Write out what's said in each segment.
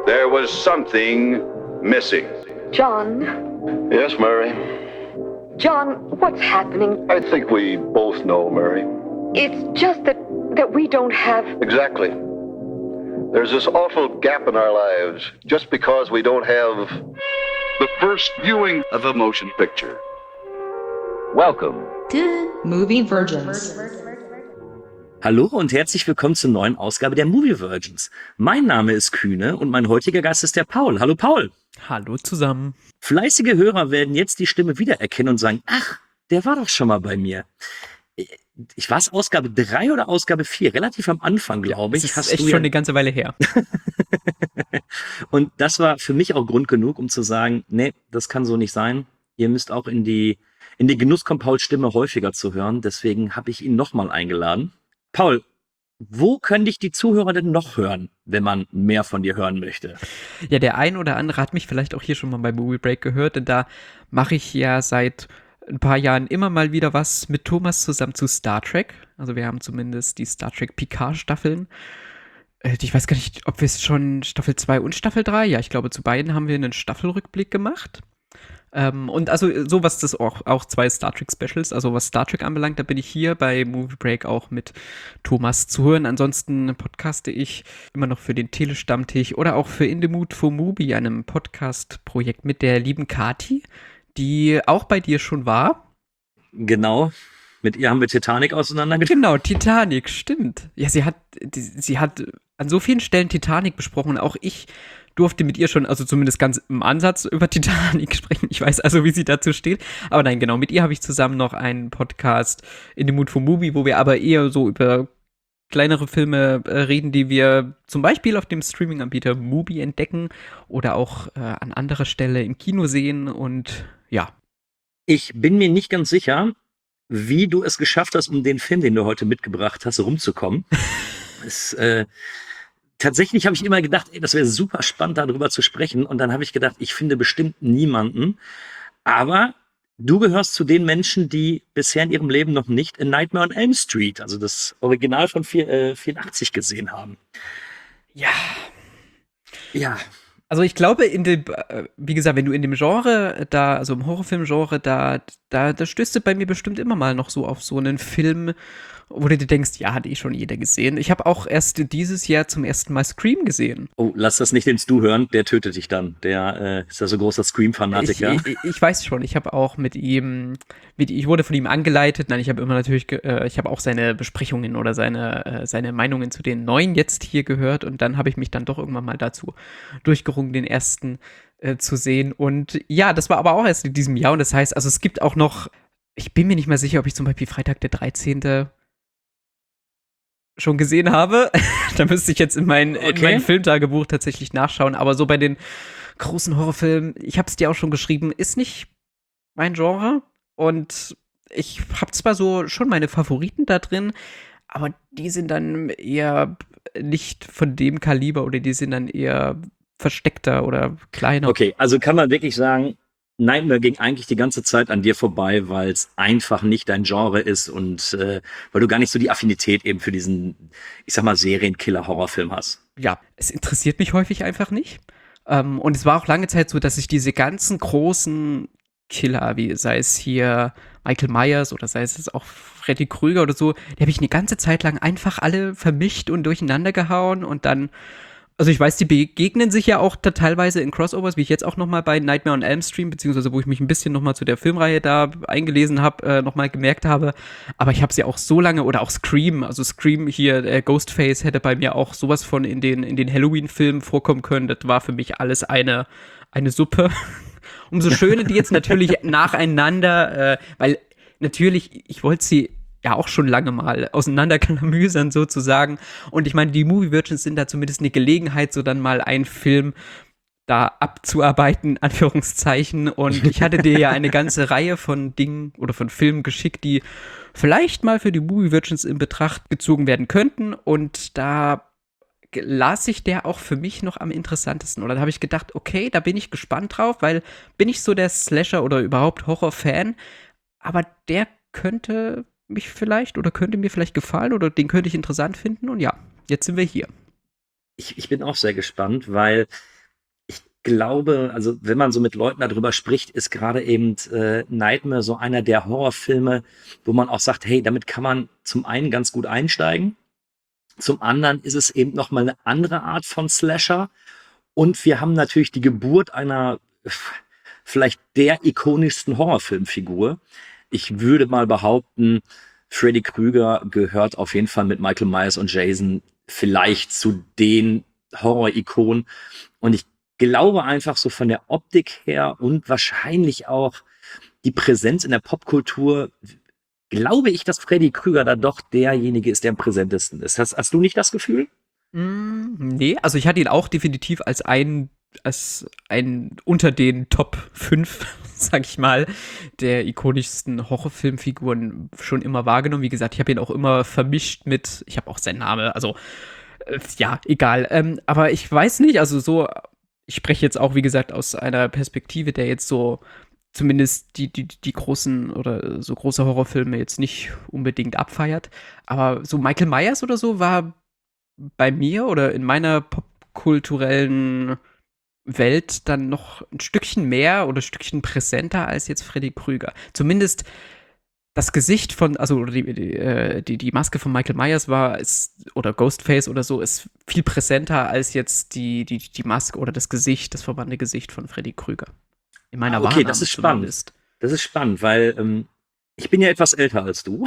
There was something missing. John? Yes, Mary? John, what's happening? I think we both know, Mary. It's just that we don't have... Exactly. There's this awful gap in our lives just because we don't have The first viewing of a motion picture. Welcome to Movie Virgins. Hallo und herzlich willkommen zur neuen Ausgabe der Movie Virgins. Mein Name ist Kühne und mein heutiger Gast ist der Paul. Hallo Paul. Hallo zusammen. Fleißige Hörer werden jetzt die Stimme wiedererkennen und sagen, ach, der war doch schon mal bei mir. Ich war es Ausgabe 3 oder Ausgabe 4, relativ am Anfang, glaube ich. Das ist echt schon eine ganze Weile her. Und das war für mich auch Grund genug, um zu sagen, nee, das kann so nicht sein. Ihr müsst auch in den Genuss kommen, Pauls Stimme häufiger zu hören. Deswegen habe ich ihn nochmal eingeladen. Paul, wo können dich die Zuhörer denn noch hören, wenn man mehr von dir hören möchte? Ja, der ein oder andere hat mich vielleicht auch hier schon mal bei Movie Break gehört, denn da mache ich ja seit ein paar Jahren immer mal wieder was mit Thomas zusammen zu Star Trek. Also wir haben zumindest die Star Trek Picard-Staffeln. Ich weiß gar nicht, ob wir es schon Staffel 2 und Staffel 3, ja, ich glaube zu beiden haben wir einen Staffelrückblick gemacht. Und also sowas, das auch 2 Star Trek Specials, also was Star Trek anbelangt, da bin ich hier bei Movie Break auch mit Thomas zu hören. Ansonsten podcaste ich immer noch für den Telestammtisch oder auch für In the Mood for Movie, einem Podcast-Projekt mit der lieben Kati, die auch bei dir schon war. Genau, mit ihr haben wir Titanic auseinandergenommen. Genau, Titanic, stimmt. Ja, sie hat an so vielen Stellen Titanic besprochen und auch ich durfte mit ihr schon, also zumindest ganz im Ansatz über Titanic sprechen. Ich weiß also, wie sie dazu steht. Aber nein, genau, mit ihr habe ich zusammen noch einen Podcast In the Mood for Movie, wo wir aber eher so über kleinere Filme reden, die wir zum Beispiel auf dem Streaming-Anbieter Mubi entdecken oder auch an anderer Stelle im Kino sehen und ja. Ich bin mir nicht ganz sicher, wie du es geschafft hast, um den Film, den du heute mitgebracht hast, rumzukommen. Tatsächlich habe ich immer gedacht, das wäre super spannend, darüber zu sprechen. Und dann habe ich gedacht, ich finde bestimmt niemanden. Aber du gehörst zu den Menschen, die bisher in ihrem Leben noch nicht A Nightmare on Elm Street, also das Original von 84 gesehen haben. Ja. Ja. Also ich glaube, wie gesagt, wenn du in dem Genre da, also im Horrorfilm-Genre, da stößt du bei mir bestimmt immer mal noch so auf so einen Film, wo du dir denkst, ja, hat schon jeder gesehen. Ich habe auch erst dieses Jahr zum ersten Mal Scream gesehen. Oh, lass das nicht den Stu hören, der tötet dich dann. Der ist ja so großer Scream-Fanatiker. Ich weiß schon, ich habe auch ich wurde von ihm angeleitet. Nein, ich habe immer natürlich, ich habe auch seine Besprechungen oder seine Meinungen zu den neuen jetzt hier gehört und dann habe ich mich dann doch irgendwann mal dazu durchgerungen, den ersten zu sehen. Und ja, das war aber auch erst in diesem Jahr und das heißt, also es gibt auch noch, ich bin mir nicht mehr sicher, ob ich zum Beispiel Freitag der 13. schon gesehen habe. Da müsste ich jetzt in mein Filmtagebuch tatsächlich nachschauen. Aber so bei den großen Horrorfilmen, ich habe es dir auch schon geschrieben, ist nicht mein Genre. Und ich habe zwar so schon meine Favoriten da drin, aber die sind dann eher nicht von dem Kaliber oder die sind dann eher versteckter oder kleiner. Okay, also kann man wirklich sagen, Nightmare ging eigentlich die ganze Zeit an dir vorbei, weil es einfach nicht dein Genre ist und weil du gar nicht so die Affinität eben für diesen, ich sag mal, Serienkiller-Horrorfilm hast. Ja, es interessiert mich häufig einfach nicht. Und es war auch lange Zeit so, dass ich diese ganzen großen Killer, wie sei es hier Michael Myers oder sei es auch Freddy Krüger oder so, die habe ich eine ganze Zeit lang einfach alle vermischt und durcheinander gehauen und dann. Also ich weiß, die begegnen sich ja auch teilweise in Crossovers, wie ich jetzt auch nochmal bei Nightmare on Elm Street, beziehungsweise wo ich mich ein bisschen nochmal zu der Filmreihe da eingelesen habe, nochmal gemerkt habe. Aber ich habe sie auch so lange, oder auch Scream, also Scream hier, Ghostface hätte bei mir auch sowas von in den Halloween-Filmen vorkommen können. Das war für mich alles eine Suppe. Umso schöner die jetzt natürlich nacheinander, weil natürlich, ich wollte sie ja auch schon lange mal auseinanderklamüsern sozusagen. Und ich meine, die Movie Virgins sind da zumindest eine Gelegenheit, so dann mal einen Film da abzuarbeiten, Anführungszeichen. Und ich hatte dir ja eine ganze Reihe von Dingen oder von Filmen geschickt, die vielleicht mal für die Movie Virgins in Betracht gezogen werden könnten. Und da las sich der auch für mich noch am interessantesten. Oder da habe ich gedacht, okay, da bin ich gespannt drauf, weil bin ich so der Slasher oder überhaupt Horror-Fan. Aber der könnte mir vielleicht gefallen oder den könnte ich interessant finden und ja, jetzt sind wir hier. Ich bin auch sehr gespannt, weil glaube, also wenn man so mit Leuten darüber spricht, ist gerade eben Nightmare so einer der Horrorfilme, wo man auch sagt, hey, damit kann man zum einen ganz gut einsteigen, zum anderen ist es eben noch mal eine andere Art von Slasher und wir haben natürlich die Geburt einer vielleicht der ikonischsten Horrorfilmfigur. Ich würde mal behaupten, Freddy Krueger gehört auf jeden Fall mit Michael Myers und Jason vielleicht zu den Horror-Ikonen. Und ich glaube einfach so von der Optik her und wahrscheinlich auch die Präsenz in der Popkultur, glaube ich, dass Freddy Krueger da doch derjenige ist, der am präsentesten ist. Hast du nicht das Gefühl? Nee, also ich hatte ihn auch definitiv als ein unter den Top 5, sag ich mal, der ikonischsten Horrorfilmfiguren schon immer wahrgenommen. Wie gesagt, ich habe ihn auch immer vermischt mit, ich habe auch seinen Namen, also ja, egal. Aber ich weiß nicht, also so, ich spreche jetzt auch, wie gesagt, aus einer Perspektive, der jetzt so zumindest die großen oder so große Horrorfilme jetzt nicht unbedingt abfeiert. Aber so Michael Myers oder so war bei mir oder in meiner popkulturellen Welt dann noch ein Stückchen mehr oder ein Stückchen präsenter als jetzt Freddy Krueger. Zumindest das Gesicht von, also oder die Maske von Michael Myers oder Ghostface oder so, ist viel präsenter als jetzt die Maske oder das Gesicht, das verbannte Gesicht von Freddy Krueger. In meiner Okay, Wahrnehmung das ist spannend. zumindest. Das ist spannend, weil ich bin ja etwas älter als du.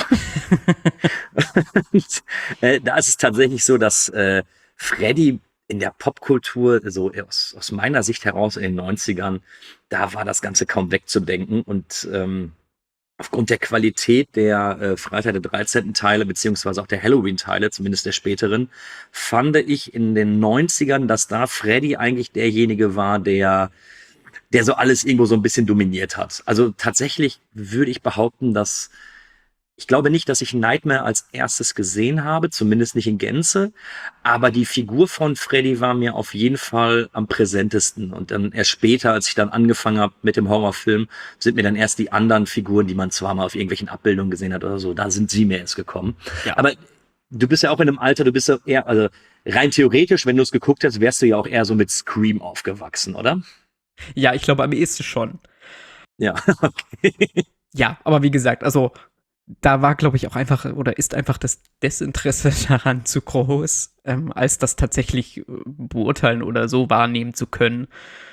Und, da ist es tatsächlich so, dass Freddy in der Popkultur, so aus meiner Sicht heraus in den 90ern, da war das Ganze kaum wegzudenken. Und aufgrund der Qualität der Freitag der 13. Teile, beziehungsweise auch der Halloween-Teile, zumindest der späteren, fand ich in den 90ern, dass da Freddy eigentlich derjenige war, der so alles irgendwo so ein bisschen dominiert hat. Also tatsächlich würde ich behaupten, dass ich glaube nicht, dass ich Nightmare als erstes gesehen habe, zumindest nicht in Gänze, aber die Figur von Freddy war mir auf jeden Fall am präsentesten. Und dann erst später, als ich dann angefangen habe mit dem Horrorfilm, sind mir dann erst die anderen Figuren, die man zwar mal auf irgendwelchen Abbildungen gesehen hat oder so, da sind sie mir erst gekommen. Ja. Aber du bist ja auch in einem Alter, du bist ja eher, also rein theoretisch, wenn du es geguckt hast, wärst du ja auch eher so mit Scream aufgewachsen, oder? Ja, ich glaube am ehesten schon. Ja, okay. Ja, aber wie gesagt, also da war, glaube ich, auch einfach oder ist einfach das Desinteresse daran zu groß, als das tatsächlich beurteilen oder so wahrnehmen zu können,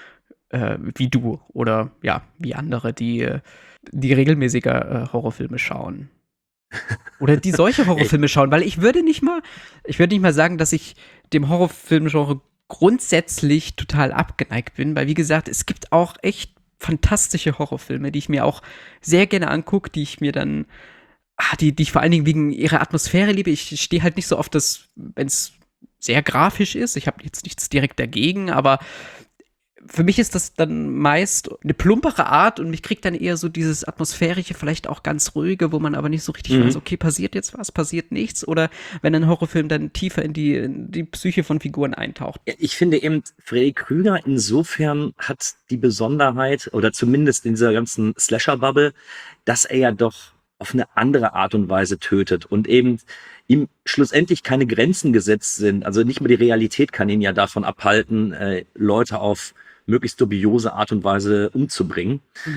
wie du oder ja, wie andere, die regelmäßiger Horrorfilme schauen. Oder die solche Horrorfilme schauen, weil ich würde nicht mal sagen, dass ich dem Horrorfilmgenre grundsätzlich total abgeneigt bin, weil wie gesagt, es gibt auch echt fantastische Horrorfilme, die ich mir auch sehr gerne angucke, die ich mir dann die ich vor allen Dingen wegen ihrer Atmosphäre liebe. Ich stehe halt nicht so auf das, wenn es sehr grafisch ist. Ich habe jetzt nichts direkt dagegen, aber für mich ist das dann meist eine plumpere Art und mich kriegt dann eher so dieses atmosphärische, vielleicht auch ganz ruhige, wo man aber nicht so richtig weiß, okay, passiert jetzt was, passiert nichts, oder wenn ein Horrorfilm dann tiefer in die Psyche von Figuren eintaucht. Ja, ich finde eben, Freddy Krueger insofern hat die Besonderheit, oder zumindest in dieser ganzen Slasher-Bubble, dass er ja doch auf eine andere Art und Weise tötet und eben ihm schlussendlich keine Grenzen gesetzt sind. Also nicht mehr die Realität kann ihn ja davon abhalten, Leute auf möglichst dubiose Art und Weise umzubringen.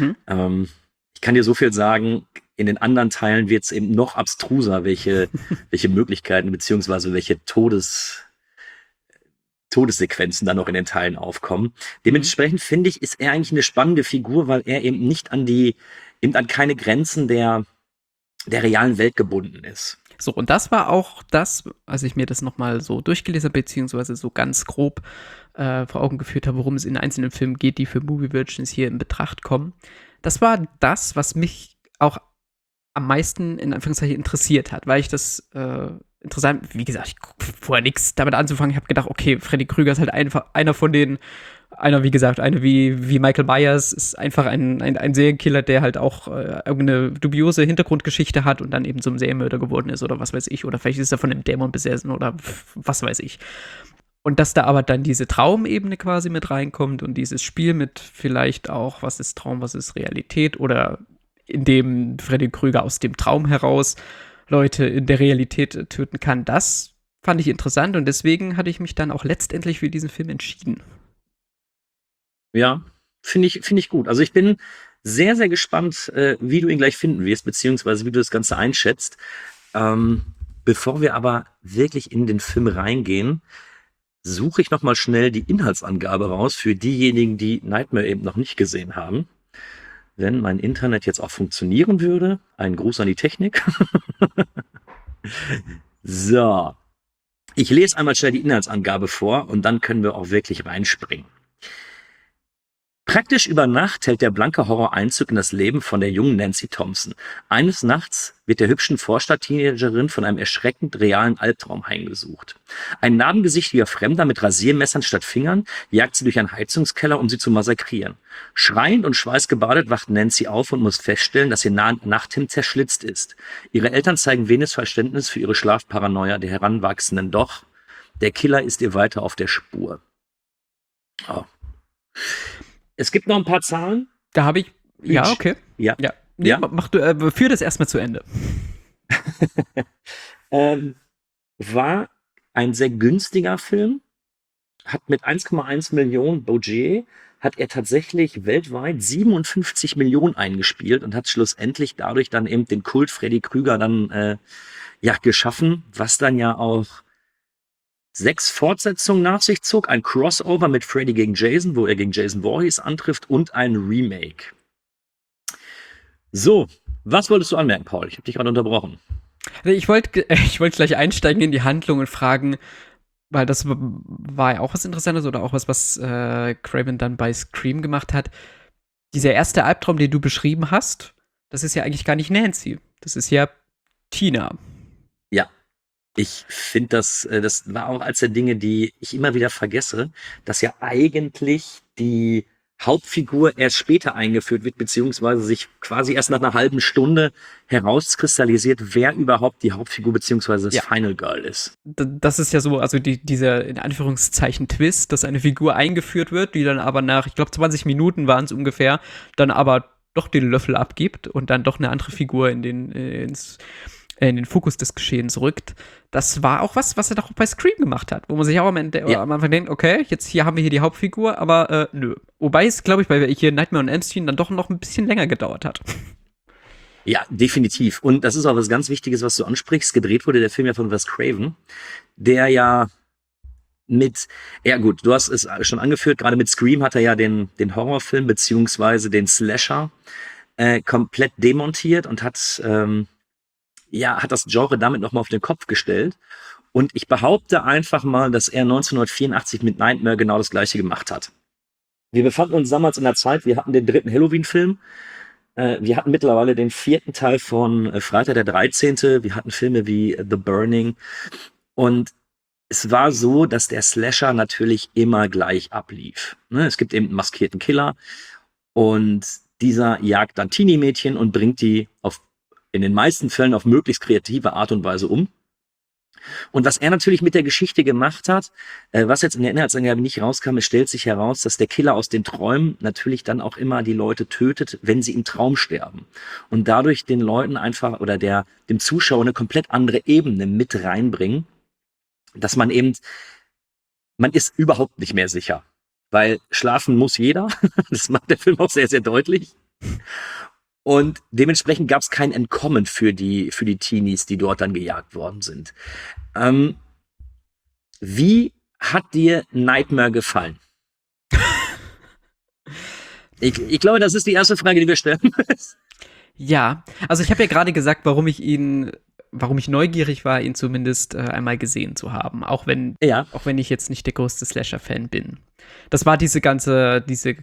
Ich kann dir so viel sagen, in den anderen Teilen wird es eben noch abstruser, welche Möglichkeiten beziehungsweise welche Todessequenzen dann noch in den Teilen aufkommen. Dementsprechend finde ich, ist er eigentlich eine spannende Figur, weil er eben nicht an keine Grenzen der realen Welt gebunden ist. So, und das war auch das, als ich mir das nochmal so durchgelesen habe, beziehungsweise so ganz grob vor Augen geführt habe, worum es in einzelnen Filmen geht, die für Movie Virgins hier in Betracht kommen. Das war das, was mich auch am meisten in Anführungszeichen interessiert hat, weil ich das interessant, wie gesagt, ich vorher nichts damit anzufangen. Ich habe gedacht, okay, Freddy Krueger ist halt einfach einer wie Michael Myers, ist einfach ein Serienkiller, der halt auch irgendeine dubiose Hintergrundgeschichte hat und dann eben zum Serienmörder geworden ist oder was weiß ich. Oder vielleicht ist er von einem Dämon besessen oder was weiß ich. Und dass da aber dann diese Traumebene quasi mit reinkommt und dieses Spiel mit vielleicht auch, was ist Traum, was ist Realität, oder in dem Freddy Krueger aus dem Traum heraus Leute in der Realität töten kann, das fand ich interessant und deswegen hatte ich mich dann auch letztendlich für diesen Film entschieden. Ja, finde ich gut. Also ich bin sehr, sehr gespannt, wie du ihn gleich finden wirst, beziehungsweise wie du das Ganze einschätzt. Bevor wir aber wirklich in den Film reingehen, suche ich nochmal schnell die Inhaltsangabe raus für diejenigen, die Nightmare eben noch nicht gesehen haben. Wenn mein Internet jetzt auch funktionieren würde, ein Gruß an die Technik. So, ich lese einmal schnell die Inhaltsangabe vor und dann können wir auch wirklich reinspringen. Praktisch über Nacht hält der blanke Horror Einzug in das Leben von der jungen Nancy Thompson. Eines Nachts wird der hübschen Vorstadt-Teenagerin von einem erschreckend realen Albtraum heimgesucht. Ein narbengesichtiger Fremder mit Rasiermessern statt Fingern jagt sie durch einen Heizungskeller, um sie zu massakrieren. Schreiend und schweißgebadet wacht Nancy auf und muss feststellen, dass ihr Nachthemd zerschlitzt ist. Ihre Eltern zeigen wenig Verständnis für ihre Schlafparanoia der Heranwachsenden, doch der Killer ist ihr weiter auf der Spur. Oh. Es gibt noch ein paar Zahlen. Da habe ich. Ja, okay. Ja. Nee, Ja? Mach du, führ das erstmal zu Ende. War ein sehr günstiger Film, hat mit 1,1 Millionen Budget, hat er tatsächlich weltweit 57 Millionen eingespielt und hat schlussendlich dadurch dann eben den Kult Freddy Krüger dann geschaffen, was dann ja auch 6 Fortsetzungen nach sich zog, ein Crossover mit Freddy gegen Jason, wo er gegen Jason Voorhees antrifft, und ein Remake. So, was wolltest du anmerken, Paul? Ich habe dich gerade unterbrochen. Ich wollte gleich einsteigen in die Handlung und fragen, weil das war ja auch was Interessantes oder auch was Craven dann bei Scream gemacht hat. Dieser erste Albtraum, den du beschrieben hast, das ist ja eigentlich gar nicht Nancy. Das ist ja Tina. Ja, ich finde, das war auch eines der Dinge, die ich immer wieder vergesse, dass ja eigentlich die Hauptfigur erst später eingeführt wird, beziehungsweise sich quasi erst nach einer halben Stunde herauskristallisiert, wer überhaupt die Hauptfigur beziehungsweise das Final Girl ist. Das ist ja so, also dieser in Anführungszeichen Twist, dass eine Figur eingeführt wird, die dann aber nach, ich glaube 20 Minuten waren es ungefähr, dann aber doch den Löffel abgibt und dann doch eine andere Figur in den Fokus des Geschehens rückt. Das war auch was er doch bei Scream gemacht hat, wo man sich auch am Anfang denkt, okay, jetzt haben wir hier die Hauptfigur, aber nö. Wobei es, glaube ich, bei hier Nightmare on Elm Street dann doch noch ein bisschen länger gedauert hat. Ja, definitiv. Und das ist auch was ganz Wichtiges, was du ansprichst. Gedreht wurde der Film ja von Wes Craven, der ja gut, du hast es schon angeführt, gerade mit Scream hat er ja den Horrorfilm beziehungsweise den Slasher komplett demontiert und hat das Genre damit nochmal auf den Kopf gestellt. Und ich behaupte einfach mal, dass er 1984 mit Nightmare genau das Gleiche gemacht hat. Wir befanden uns damals in der Zeit, wir hatten den 3. Halloween-Film, wir hatten mittlerweile den 4. Teil von Freitag der 13., wir hatten Filme wie The Burning, und es war so, dass der Slasher natürlich immer gleich ablief. Ne? Es gibt eben einen maskierten Killer und dieser jagt dann Teenie-Mädchen und bringt die in den meisten Fällen auf möglichst kreative Art und Weise um. Und was er natürlich mit der Geschichte gemacht hat, was jetzt in der Inhaltsangabe nicht rauskam, es stellt sich heraus, dass der Killer aus den Träumen natürlich dann auch immer die Leute tötet, wenn sie im Traum sterben. Und dadurch den Leuten einfach oder dem Zuschauer eine komplett andere Ebene mit reinbringen, dass man ist überhaupt nicht mehr sicher. Weil schlafen muss jeder. Das macht der Film auch sehr, sehr deutlich. Und dementsprechend gab es kein Entkommen für die Teenies, die dort dann gejagt worden sind. Wie hat dir Nightmare gefallen? Ich glaube, das ist die erste Frage, die wir stellen müssen. Ja, also ich habe ja gerade gesagt, warum ich neugierig war, ihn zumindest einmal gesehen zu haben, auch wenn ich jetzt nicht der größte Slasher-Fan bin. Das war diese ganze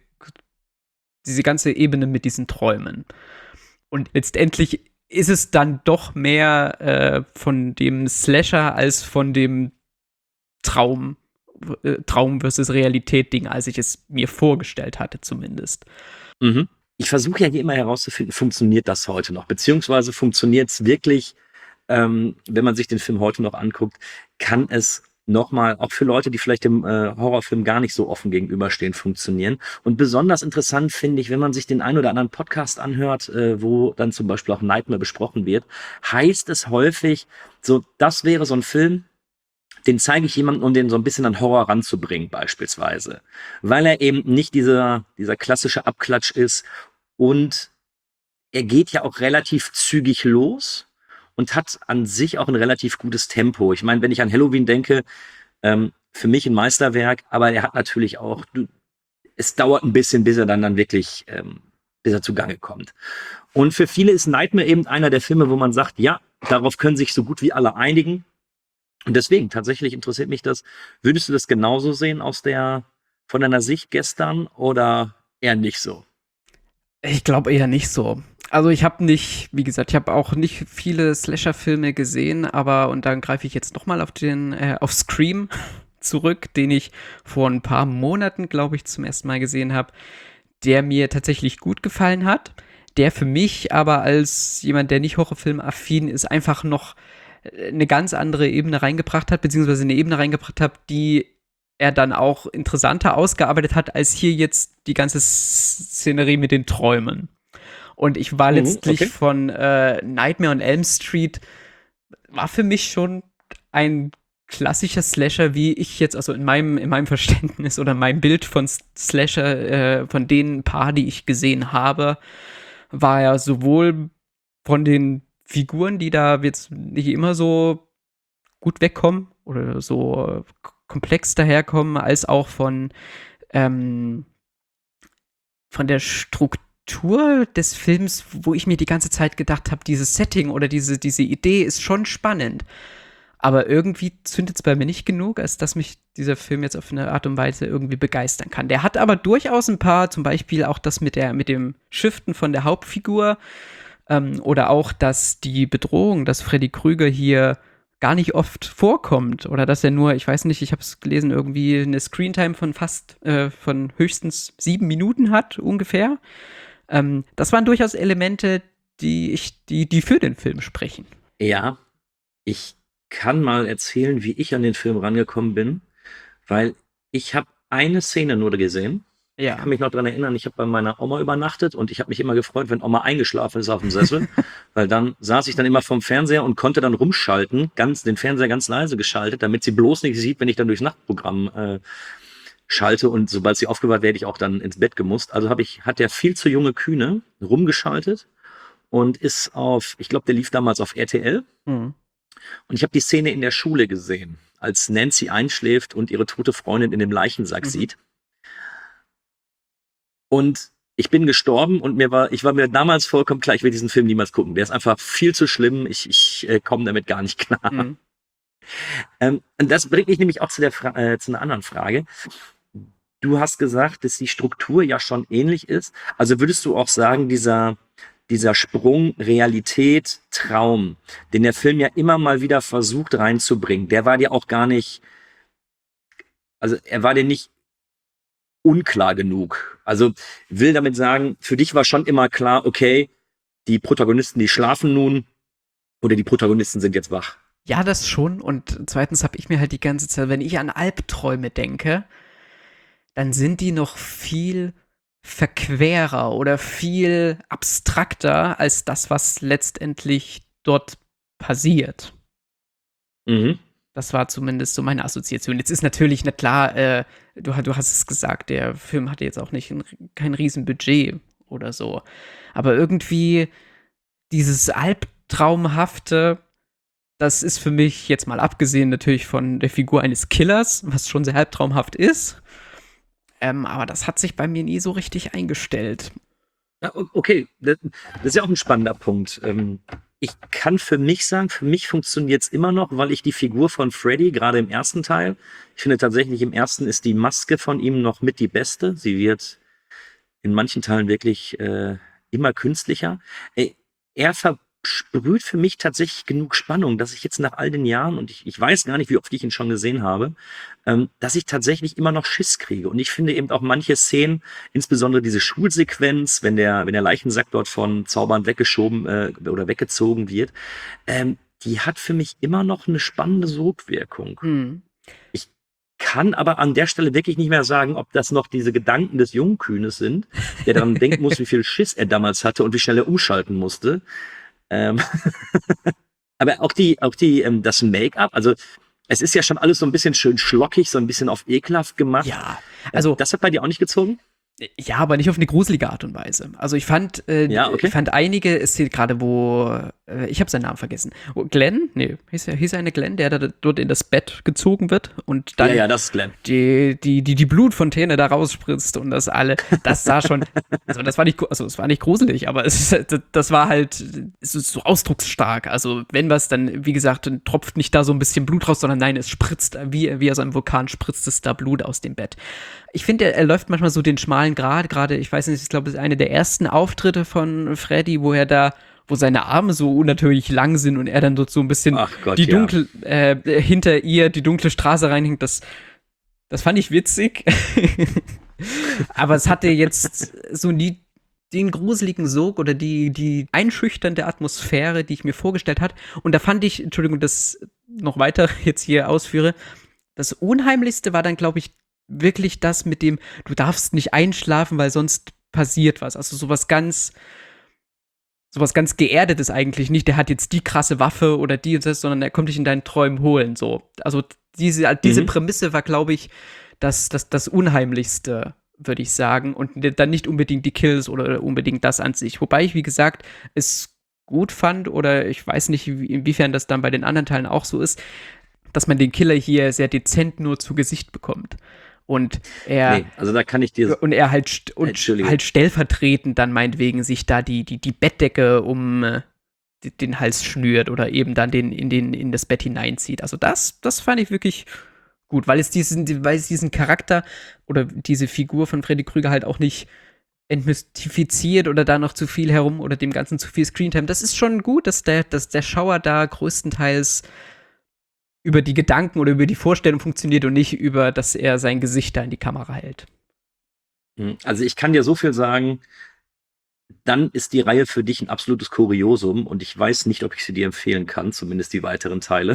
Ebene mit diesen Träumen. Und letztendlich ist es dann doch mehr von dem Slasher als von dem Traum versus Realität-Ding, als ich es mir vorgestellt hatte zumindest. Mhm. Ich versuche ja hier immer herauszufinden, funktioniert das heute noch? Beziehungsweise funktioniert es wirklich, wenn man sich den Film heute noch anguckt, kann es nochmal, auch für Leute, die vielleicht dem Horrorfilm gar nicht so offen gegenüberstehen, funktionieren. Und besonders interessant finde ich, wenn man sich den einen oder anderen Podcast anhört, wo dann zum Beispiel auch Nightmare besprochen wird, heißt es häufig, so, das wäre so ein Film, den zeige ich jemandem, um den so ein bisschen an Horror ranzubringen, beispielsweise. Weil er eben nicht dieser klassische Abklatsch ist und er geht ja auch relativ zügig los und hat an sich auch ein relativ gutes Tempo. Ich meine, wenn ich an Halloween denke, für mich ein Meisterwerk, aber er hat natürlich auch, es dauert ein bisschen, bis er dann wirklich, bis er zugange kommt. Und für viele ist Nightmare eben einer der Filme, wo man sagt, ja, darauf können sich so gut wie alle einigen. Und deswegen, tatsächlich interessiert mich das, würdest du das genauso sehen von deiner Sicht gestern oder eher nicht so? Ich glaube eher nicht so. Also ich habe nicht, wie gesagt, ich habe auch nicht viele Slasher-Filme gesehen, und dann greife ich jetzt nochmal auf Scream zurück, den ich vor ein paar Monaten, glaube ich, zum ersten Mal gesehen habe, der mir tatsächlich gut gefallen hat, der für mich aber als jemand, der nicht horrorfilmaffin ist, einfach noch eine ganz andere Ebene reingebracht hat, beziehungsweise eine Ebene reingebracht hat, die er dann auch interessanter ausgearbeitet hat, als hier jetzt die ganze Szenerie mit den Träumen. Und ich war letztlich von Nightmare on Elm Street, war für mich schon ein klassischer Slasher, wie ich jetzt, also in meinem Verständnis oder meinem Bild von Slasher, von den paar, die ich gesehen habe, war ja sowohl von den Figuren, die da jetzt nicht immer so gut wegkommen oder so komplex daherkommen, als auch von der Struktur des Films, wo ich mir die ganze Zeit gedacht habe, dieses Setting oder diese Idee ist schon spannend. Aber irgendwie zündet es bei mir nicht genug, als dass mich dieser Film jetzt auf eine Art und Weise irgendwie begeistern kann. Der hat aber durchaus ein paar, zum Beispiel auch das mit dem Shiften von der Hauptfigur, oder auch, dass die Bedrohung, dass Freddy Krüger hier gar nicht oft vorkommt oder dass er nur, ich weiß nicht, ich habe es gelesen, irgendwie eine Screentime von von höchstens 7 Minuten hat, ungefähr. Das waren durchaus Elemente, die für den Film sprechen. Ja, ich kann mal erzählen, wie ich an den Film rangekommen bin, weil ich habe eine Szene nur gesehen. Ja. Ich kann mich noch daran erinnern, ich habe bei meiner Oma übernachtet und ich habe mich immer gefreut, wenn Oma eingeschlafen ist auf dem Sessel, weil dann saß ich dann immer vorm Fernseher und konnte dann rumschalten, den Fernseher ganz leise geschaltet, damit sie bloß nicht sieht, wenn ich dann durchs Nachtprogramm schalte, und sobald sie aufgewacht, werde ich auch dann ins Bett gemusst. Also hat der viel zu junge Kühne rumgeschaltet und ist ich glaube, der lief damals auf RTL. Mhm. Und ich habe die Szene in der Schule gesehen, als Nancy einschläft und ihre tote Freundin in dem Leichensack sieht. Und ich bin gestorben und ich war mir damals vollkommen klar, ich will diesen Film niemals gucken. Der ist einfach viel zu schlimm. Ich komme damit gar nicht klar. Mhm. Und das bringt mich nämlich auch zu einer anderen Frage. Du hast gesagt, dass die Struktur ja schon ähnlich ist. Also würdest du auch sagen, dieser Sprung Realität, Traum, den der Film ja immer mal wieder versucht reinzubringen, der war dir auch gar nicht, also er war dir nicht unklar genug. Also will damit sagen, für dich war schon immer klar, okay, die Protagonisten, die schlafen nun oder die Protagonisten sind jetzt wach. Ja, das schon. Und zweitens habe ich mir halt die ganze Zeit, wenn ich an Albträume denke, dann sind die noch viel verquerer oder viel abstrakter als das, was letztendlich dort passiert. Mhm. Das war zumindest so meine Assoziation. Jetzt ist natürlich, na klar, du hast es gesagt, der Film hatte jetzt auch kein Riesenbudget oder so. Aber irgendwie dieses Albtraumhafte, das ist für mich, jetzt mal abgesehen natürlich von der Figur eines Killers, was schon sehr halbtraumhaft ist, aber das hat sich bei mir nie so richtig eingestellt. Ja, okay, das ist ja auch ein spannender Punkt. Ich kann für mich sagen, für mich funktioniert es immer noch, weil ich die Figur von Freddy, gerade im ersten Teil, ich finde tatsächlich, im ersten ist die Maske von ihm noch mit die beste. Sie wird in manchen Teilen wirklich immer künstlicher. Er versprüht für mich tatsächlich genug Spannung, dass ich jetzt nach all den Jahren, und ich weiß gar nicht, wie oft ich ihn schon gesehen habe, dass ich tatsächlich immer noch Schiss kriege. Und ich finde eben auch manche Szenen, insbesondere diese Schulsequenz, wenn der Leichensack dort von Zaubern weggeschoben oder weggezogen wird, die hat für mich immer noch eine spannende Sogwirkung. Mhm. Ich kann aber an der Stelle wirklich nicht mehr sagen, ob das noch diese Gedanken des jungen Kühnes sind, der daran denken muss, wie viel Schiss er damals hatte und wie schnell er umschalten musste. Aber auch das Make-up, also Es ist ja schon alles so ein bisschen schön schlockig, so ein bisschen auf ekelhaft gemacht. Ja, also Das hat bei dir auch nicht gezogen? ja, aber nicht auf eine gruselige Art und Weise. Also ich fand, Ja, okay. ich fand einige, es hier gerade, ich habe seinen Namen vergessen. Glenn? Nee, hieß er eine Glenn, der da dort in das Bett gezogen wird und dann Ja, das ist Glenn. die Blutfontäne da rausspritzt und das sah schon, also das war nicht, also es war nicht gruselig, aber das war halt, es ist so ausdrucksstark. Also wenn was, dann, wie gesagt, dann tropft nicht da so ein bisschen Blut raus, sondern nein, es spritzt, wie aus einem Vulkan spritzt es da Blut aus dem Bett. Ich finde, er läuft manchmal so den schmalen Grat, gerade, ich weiß nicht, ich glaube, das ist eine der ersten Auftritte von Freddy, wo seine Arme so unnatürlich lang sind und er dann dort so ein bisschen Ach Gott, die ja. hinter ihr die dunkle Straße reinhängt, das fand ich witzig. Aber es hatte jetzt so nie den gruseligen Sog oder die einschüchternde Atmosphäre, die ich mir vorgestellt hat. Und da fand ich, Entschuldigung, das noch weiter jetzt hier ausführe, das Unheimlichste war dann, glaube ich, wirklich das mit dem, du darfst nicht einschlafen, weil sonst passiert was. Also sowas ganz Geerdetes eigentlich nicht. Der hat jetzt die krasse Waffe oder die und das, sondern er kommt dich in deinen Träumen holen. So. Also diese Prämisse war, glaube ich, das Unheimlichste, würde ich sagen. Und dann nicht unbedingt die Kills oder unbedingt das an sich. Wobei ich, wie gesagt, es gut fand oder ich weiß nicht, inwiefern das dann bei den anderen Teilen auch so ist, dass man den Killer hier sehr dezent nur zu Gesicht bekommt. Und er also da kann ich dir... und er halt stellvertretend dann meinetwegen sich da die Bettdecke um den Hals schnürt oder eben dann in das Bett hineinzieht. Also das fand ich wirklich gut, weil es diesen Charakter oder diese Figur von Freddy Krüger halt auch nicht entmystifiziert oder da noch zu viel herum oder dem Ganzen zu viel Screentime. Das ist schon gut, dass der Schauer da größtenteils über die Gedanken oder über die Vorstellung funktioniert und nicht über, dass er sein Gesicht da in die Kamera hält. Also ich kann dir so viel sagen, dann ist die Reihe für dich ein absolutes Kuriosum und ich weiß nicht, ob ich sie dir empfehlen kann, zumindest die weiteren Teile.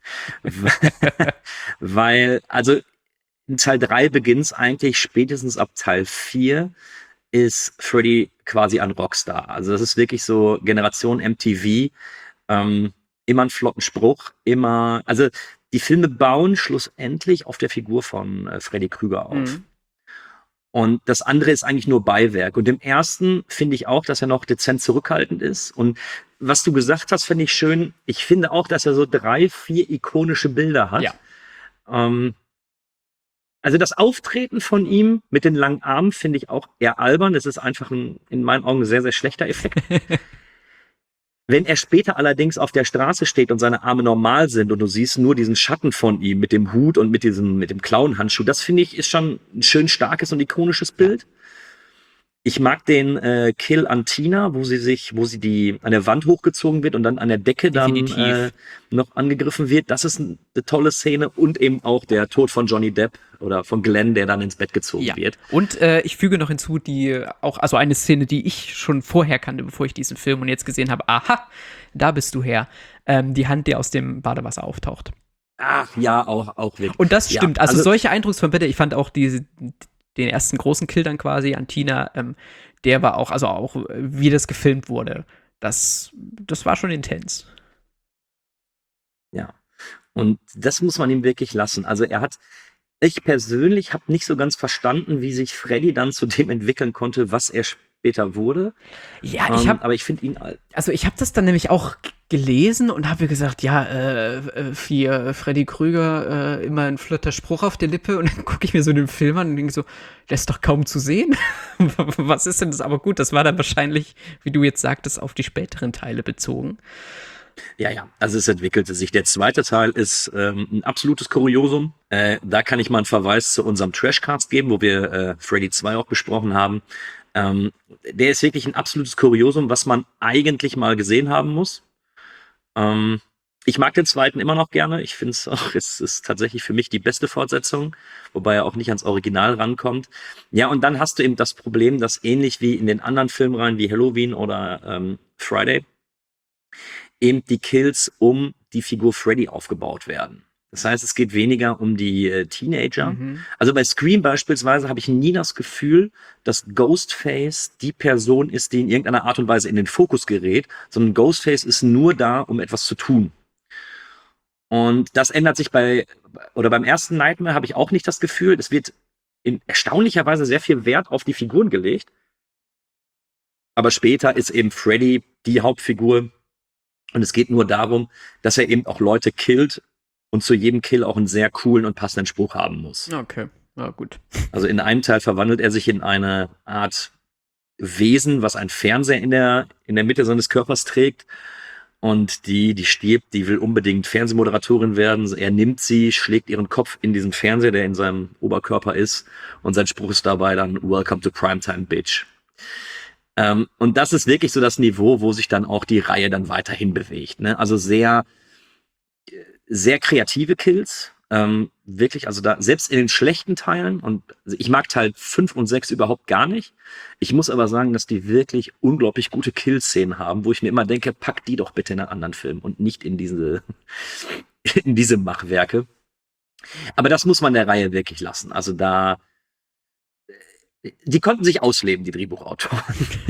Weil, also in Teil 3 beginnt's eigentlich, spätestens ab Teil 4 ist Freddy quasi ein Rockstar. Also das ist wirklich so Generation MTV, immer einen flotten Spruch, also die Filme bauen schlussendlich auf der Figur von Freddy Krüger auf. Mhm. Und das andere ist eigentlich nur Beiwerk. Und im ersten finde ich auch, dass er noch dezent zurückhaltend ist. Und was du gesagt hast, finde ich schön. Ich finde auch, dass er so 3, 4 ikonische Bilder hat. Ja. Also das Auftreten von ihm mit den langen Armen finde ich auch eher albern. Das ist einfach in meinen Augen ein sehr, sehr schlechter Effekt. Wenn er später allerdings auf der Straße steht und seine Arme normal sind und du siehst nur diesen Schatten von ihm mit dem Hut und mit dem Clownhandschuh, das finde ich ist schon ein schön starkes und ikonisches Bild. Ich mag den Kill an Tina, wo sie an der Wand hochgezogen wird und dann an der Decke dann noch angegriffen wird. Das ist eine tolle Szene und eben auch der Tod von Johnny Depp oder von Glenn, der dann ins Bett gezogen wird. Und ich füge noch hinzu, also eine Szene, die ich schon vorher kannte, bevor ich diesen Film und jetzt gesehen habe. Aha, da bist du her. Die Hand, die aus dem Badewasser auftaucht. Ach ja, auch wirklich. Und das stimmt. Ja, also solche eindrucksvolle Bilder. Ich fand auch den ersten großen Kill dann quasi an Tina, der war auch, also auch wie das gefilmt wurde, das war schon intens. Ja, und das muss man ihm wirklich lassen. Also ich persönlich habe nicht so ganz verstanden, wie sich Freddy dann zu dem entwickeln konnte, was er später wurde. Ja, aber ich finde ihn... Also ich habe das dann nämlich auch gelesen und habe mir gesagt, ja, für Freddy Krüger immer ein flotter Spruch auf der Lippe und dann gucke ich mir so den Film an und denke so, das ist doch kaum zu sehen. Was ist denn das? Aber gut, das war dann wahrscheinlich, wie du jetzt sagtest, auf die späteren Teile bezogen. Ja, also es entwickelte sich. Der zweite Teil ist ein absolutes Kuriosum. Da kann ich mal einen Verweis zu unserem Trashcast geben, wo wir Freddy 2 auch besprochen haben. Der ist wirklich ein absolutes Kuriosum, was man eigentlich mal gesehen haben muss. Ich mag den zweiten immer noch gerne. Ich finde es ist tatsächlich für mich die beste Fortsetzung, wobei er auch nicht ans Original rankommt. Ja, und dann hast du eben das Problem, dass ähnlich wie in den anderen Filmreihen wie Halloween oder Friday eben die Kills um die Figur Freddy aufgebaut werden. Das heißt, es geht weniger um die Teenager. Mhm. Also bei Scream beispielsweise habe ich nie das Gefühl, dass Ghostface die Person ist, die in irgendeiner Art und Weise in den Fokus gerät, sondern Ghostface ist nur da, um etwas zu tun. Und das ändert sich beim ersten Nightmare habe ich auch nicht das Gefühl, es wird in erstaunlicher Weise sehr viel Wert auf die Figuren gelegt. Aber später ist eben Freddy die Hauptfigur. Und es geht nur darum, dass er eben auch Leute killt und zu jedem Kill auch einen sehr coolen und passenden Spruch haben muss. Okay, na gut. Also in einem Teil verwandelt er sich in eine Art Wesen, was einen Fernseher in der Mitte seines Körpers trägt. Und die stirbt, die will unbedingt Fernsehmoderatorin werden. Er nimmt sie, schlägt ihren Kopf in diesen Fernseher, der in seinem Oberkörper ist. Und sein Spruch ist dabei dann, "Welcome to Primetime, Bitch." Und das ist wirklich so das Niveau, wo sich dann auch die Reihe dann weiterhin bewegt. Ne? Also sehr, sehr kreative Kills. Wirklich, also da, selbst in den schlechten Teilen, und ich mag Teil 5 und 6 überhaupt gar nicht. Ich muss aber sagen, dass die wirklich unglaublich gute Kill-Szenen haben, wo ich mir immer denke, pack die doch bitte in einen anderen Film und nicht in diese Machwerke. Aber das muss man der Reihe wirklich lassen. Also die konnten sich ausleben, die Drehbuchautoren.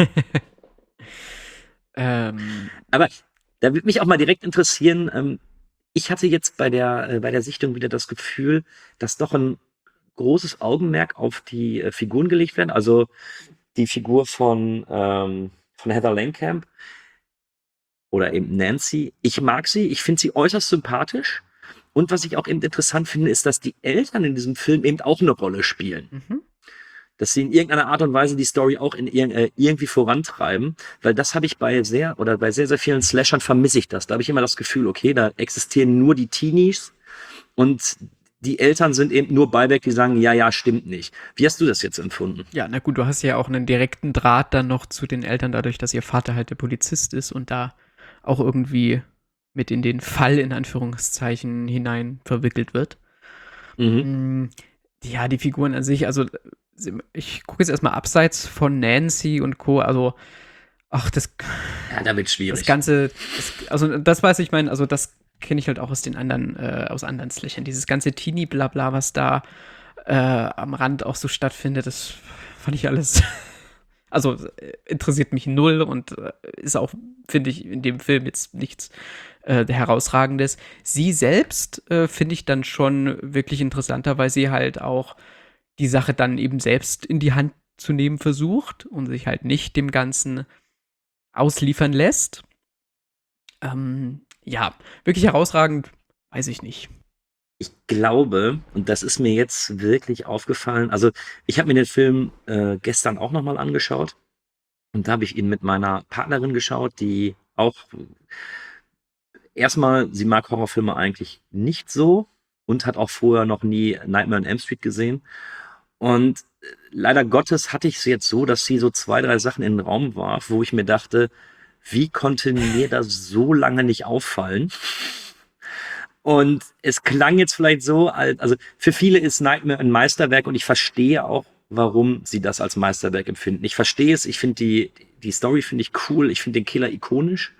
Aber da würde mich auch mal direkt interessieren, ich hatte jetzt bei der Sichtung wieder das Gefühl, dass doch ein großes Augenmerk auf die Figuren gelegt werden. Also die Figur von Heather Langenkamp oder eben Nancy. Ich mag sie, ich finde sie äußerst sympathisch. Und was ich auch eben interessant finde, ist, dass die Eltern in diesem Film eben auch eine Rolle spielen. Mhm. Dass sie in irgendeiner Art und Weise die Story auch irgendwie vorantreiben, weil das habe ich bei sehr, sehr vielen Slashern vermisse ich das. Da habe ich immer das Gefühl, okay, da existieren nur die Teenies und die Eltern sind eben nur Beiwerk, die sagen, ja, stimmt nicht. Wie hast du das jetzt empfunden? Ja, na gut, du hast ja auch einen direkten Draht dann noch zu den Eltern, dadurch, dass ihr Vater halt der Polizist ist und da auch irgendwie mit in den Fall, in Anführungszeichen, hinein verwickelt wird. Mhm. Ja, die Figuren an sich, also ich gucke jetzt erstmal abseits von Nancy und Co., also ja, da wird schwierig. Das Ganze, also das weiß ich, also das kenne ich halt auch aus anderen Slashern. Dieses ganze Teenie-Blabla, was da am Rand auch so stattfindet, das fand ich alles, also interessiert mich null und ist auch, finde ich, in dem Film jetzt nichts Herausragendes. Sie selbst finde ich dann schon wirklich interessanter, weil sie halt auch die Sache dann eben selbst in die Hand zu nehmen versucht und sich halt nicht dem Ganzen ausliefern lässt. Ja, wirklich herausragend, weiß ich nicht. Ich glaube, und das ist mir jetzt wirklich aufgefallen, also ich habe mir den Film gestern auch nochmal angeschaut und da habe ich ihn mit meiner Partnerin geschaut, die auch erstmal, sie mag Horrorfilme eigentlich nicht so und hat auch vorher noch nie Nightmare on Elm Street gesehen. Und leider Gottes hatte ich es jetzt so, dass sie so 2, 3 Sachen in den Raum warf, wo ich mir dachte, wie konnte mir das so lange nicht auffallen? Und es klang jetzt vielleicht so, also für viele ist Nightmare ein Meisterwerk und ich verstehe auch, warum sie das als Meisterwerk empfinden. Ich verstehe es, ich finde die Story finde ich cool, ich finde den Killer ikonisch.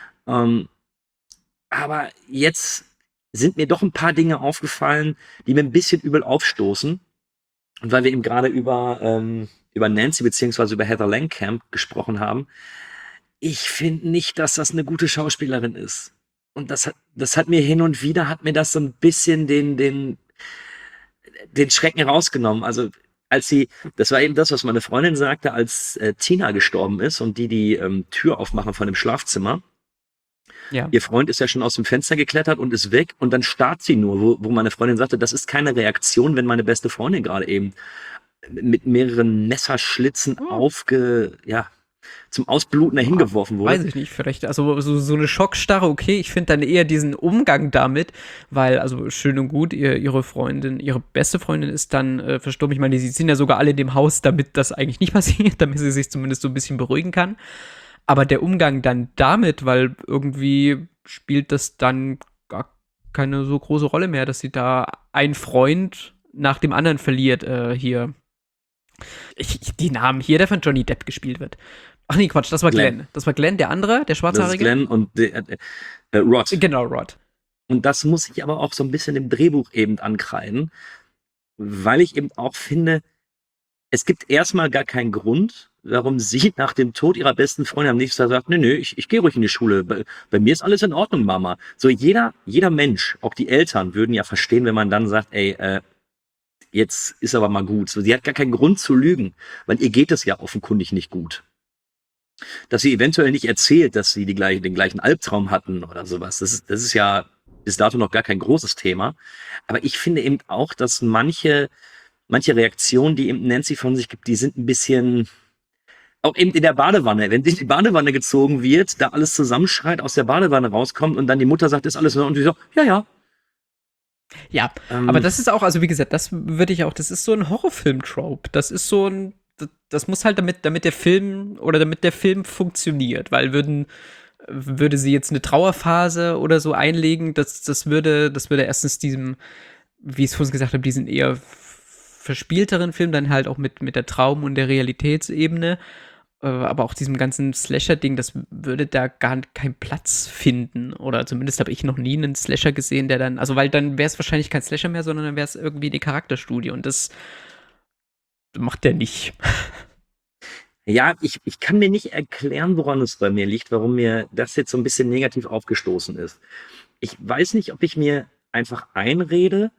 Aber jetzt sind mir doch ein paar Dinge aufgefallen, die mir ein bisschen übel aufstoßen. Und weil wir eben gerade über Nancy beziehungsweise über Heather Langenkamp gesprochen haben, ich finde nicht, dass das eine gute Schauspielerin ist. Und das hat mir hin und wieder, hat mir das so ein bisschen den Schrecken rausgenommen. Also das war eben das, was meine Freundin sagte, als Tina gestorben ist und die Tür aufmachen von dem Schlafzimmer. Ja. Ihr Freund ist ja schon aus dem Fenster geklettert und ist weg und dann starrt sie nur, wo meine Freundin sagte, das ist keine Reaktion, wenn meine beste Freundin gerade eben mit mehreren Messerschlitzen zum Ausbluten dahin geworfen wurde. Weiß ich nicht, vielleicht, also so eine Schockstarre, okay, ich finde dann eher diesen Umgang damit, weil, also schön und gut, ihre beste Freundin ist dann verstorben. Ich meine, sie sind ja sogar alle in dem Haus, damit das eigentlich nicht passiert, damit sie sich zumindest so ein bisschen beruhigen kann. Aber der Umgang dann damit, weil irgendwie spielt das dann gar keine so große Rolle mehr, dass sie da einen Freund nach dem anderen verliert, hier. Die Namen hier, der von Johnny Depp gespielt wird. Ach nee, Quatsch, das war Glenn. Das war Glenn, der andere, der Schwarzhaarige. Das ist Glenn und Rod. Genau, Rod. Und das muss ich aber auch so ein bisschen im Drehbuch eben ankreiden, weil ich eben auch finde, es gibt erstmal gar keinen Grund, warum sie nach dem Tod ihrer besten Freundin am nächsten Tag sagt, nee, ich gehe ruhig in die Schule. Bei mir ist alles in Ordnung, Mama. So jeder Mensch, auch die Eltern, würden ja verstehen, wenn man dann sagt, ey, jetzt ist aber mal gut. So, sie hat gar keinen Grund zu lügen, weil ihr geht es ja offenkundig nicht gut. Dass sie eventuell nicht erzählt, dass sie den gleichen Albtraum hatten oder sowas. Das ist ja bis dato noch gar kein großes Thema. Aber ich finde eben auch, dass manche Reaktionen, die eben Nancy von sich gibt, die sind ein bisschen, auch eben in der Badewanne, wenn sie in die Badewanne gezogen wird, da alles zusammenschreit, aus der Badewanne rauskommt und dann die Mutter sagt, ist alles in Ordnung, und sie sagt, ja. Ja, aber das ist auch, also wie gesagt, das ist so ein Horrorfilm-Trope. Das ist so ein, das muss halt damit der Film funktioniert, weil würde sie jetzt eine Trauerphase oder so einlegen, das würde erstens diesem, wie ich es vorhin gesagt habe, diesen eher verspielteren Film dann halt auch mit der Traum- und der Realitätsebene, aber auch diesem ganzen Slasher-Ding, das würde da gar keinen Platz finden. Oder zumindest habe ich noch nie einen Slasher gesehen, der dann, also weil dann wäre es wahrscheinlich kein Slasher mehr, sondern dann wäre es irgendwie eine Charakterstudie und das macht der nicht. Ja, ich kann mir nicht erklären, woran es bei mir liegt, warum mir das jetzt so ein bisschen negativ aufgestoßen ist. Ich weiß nicht, ob ich mir einfach einrede,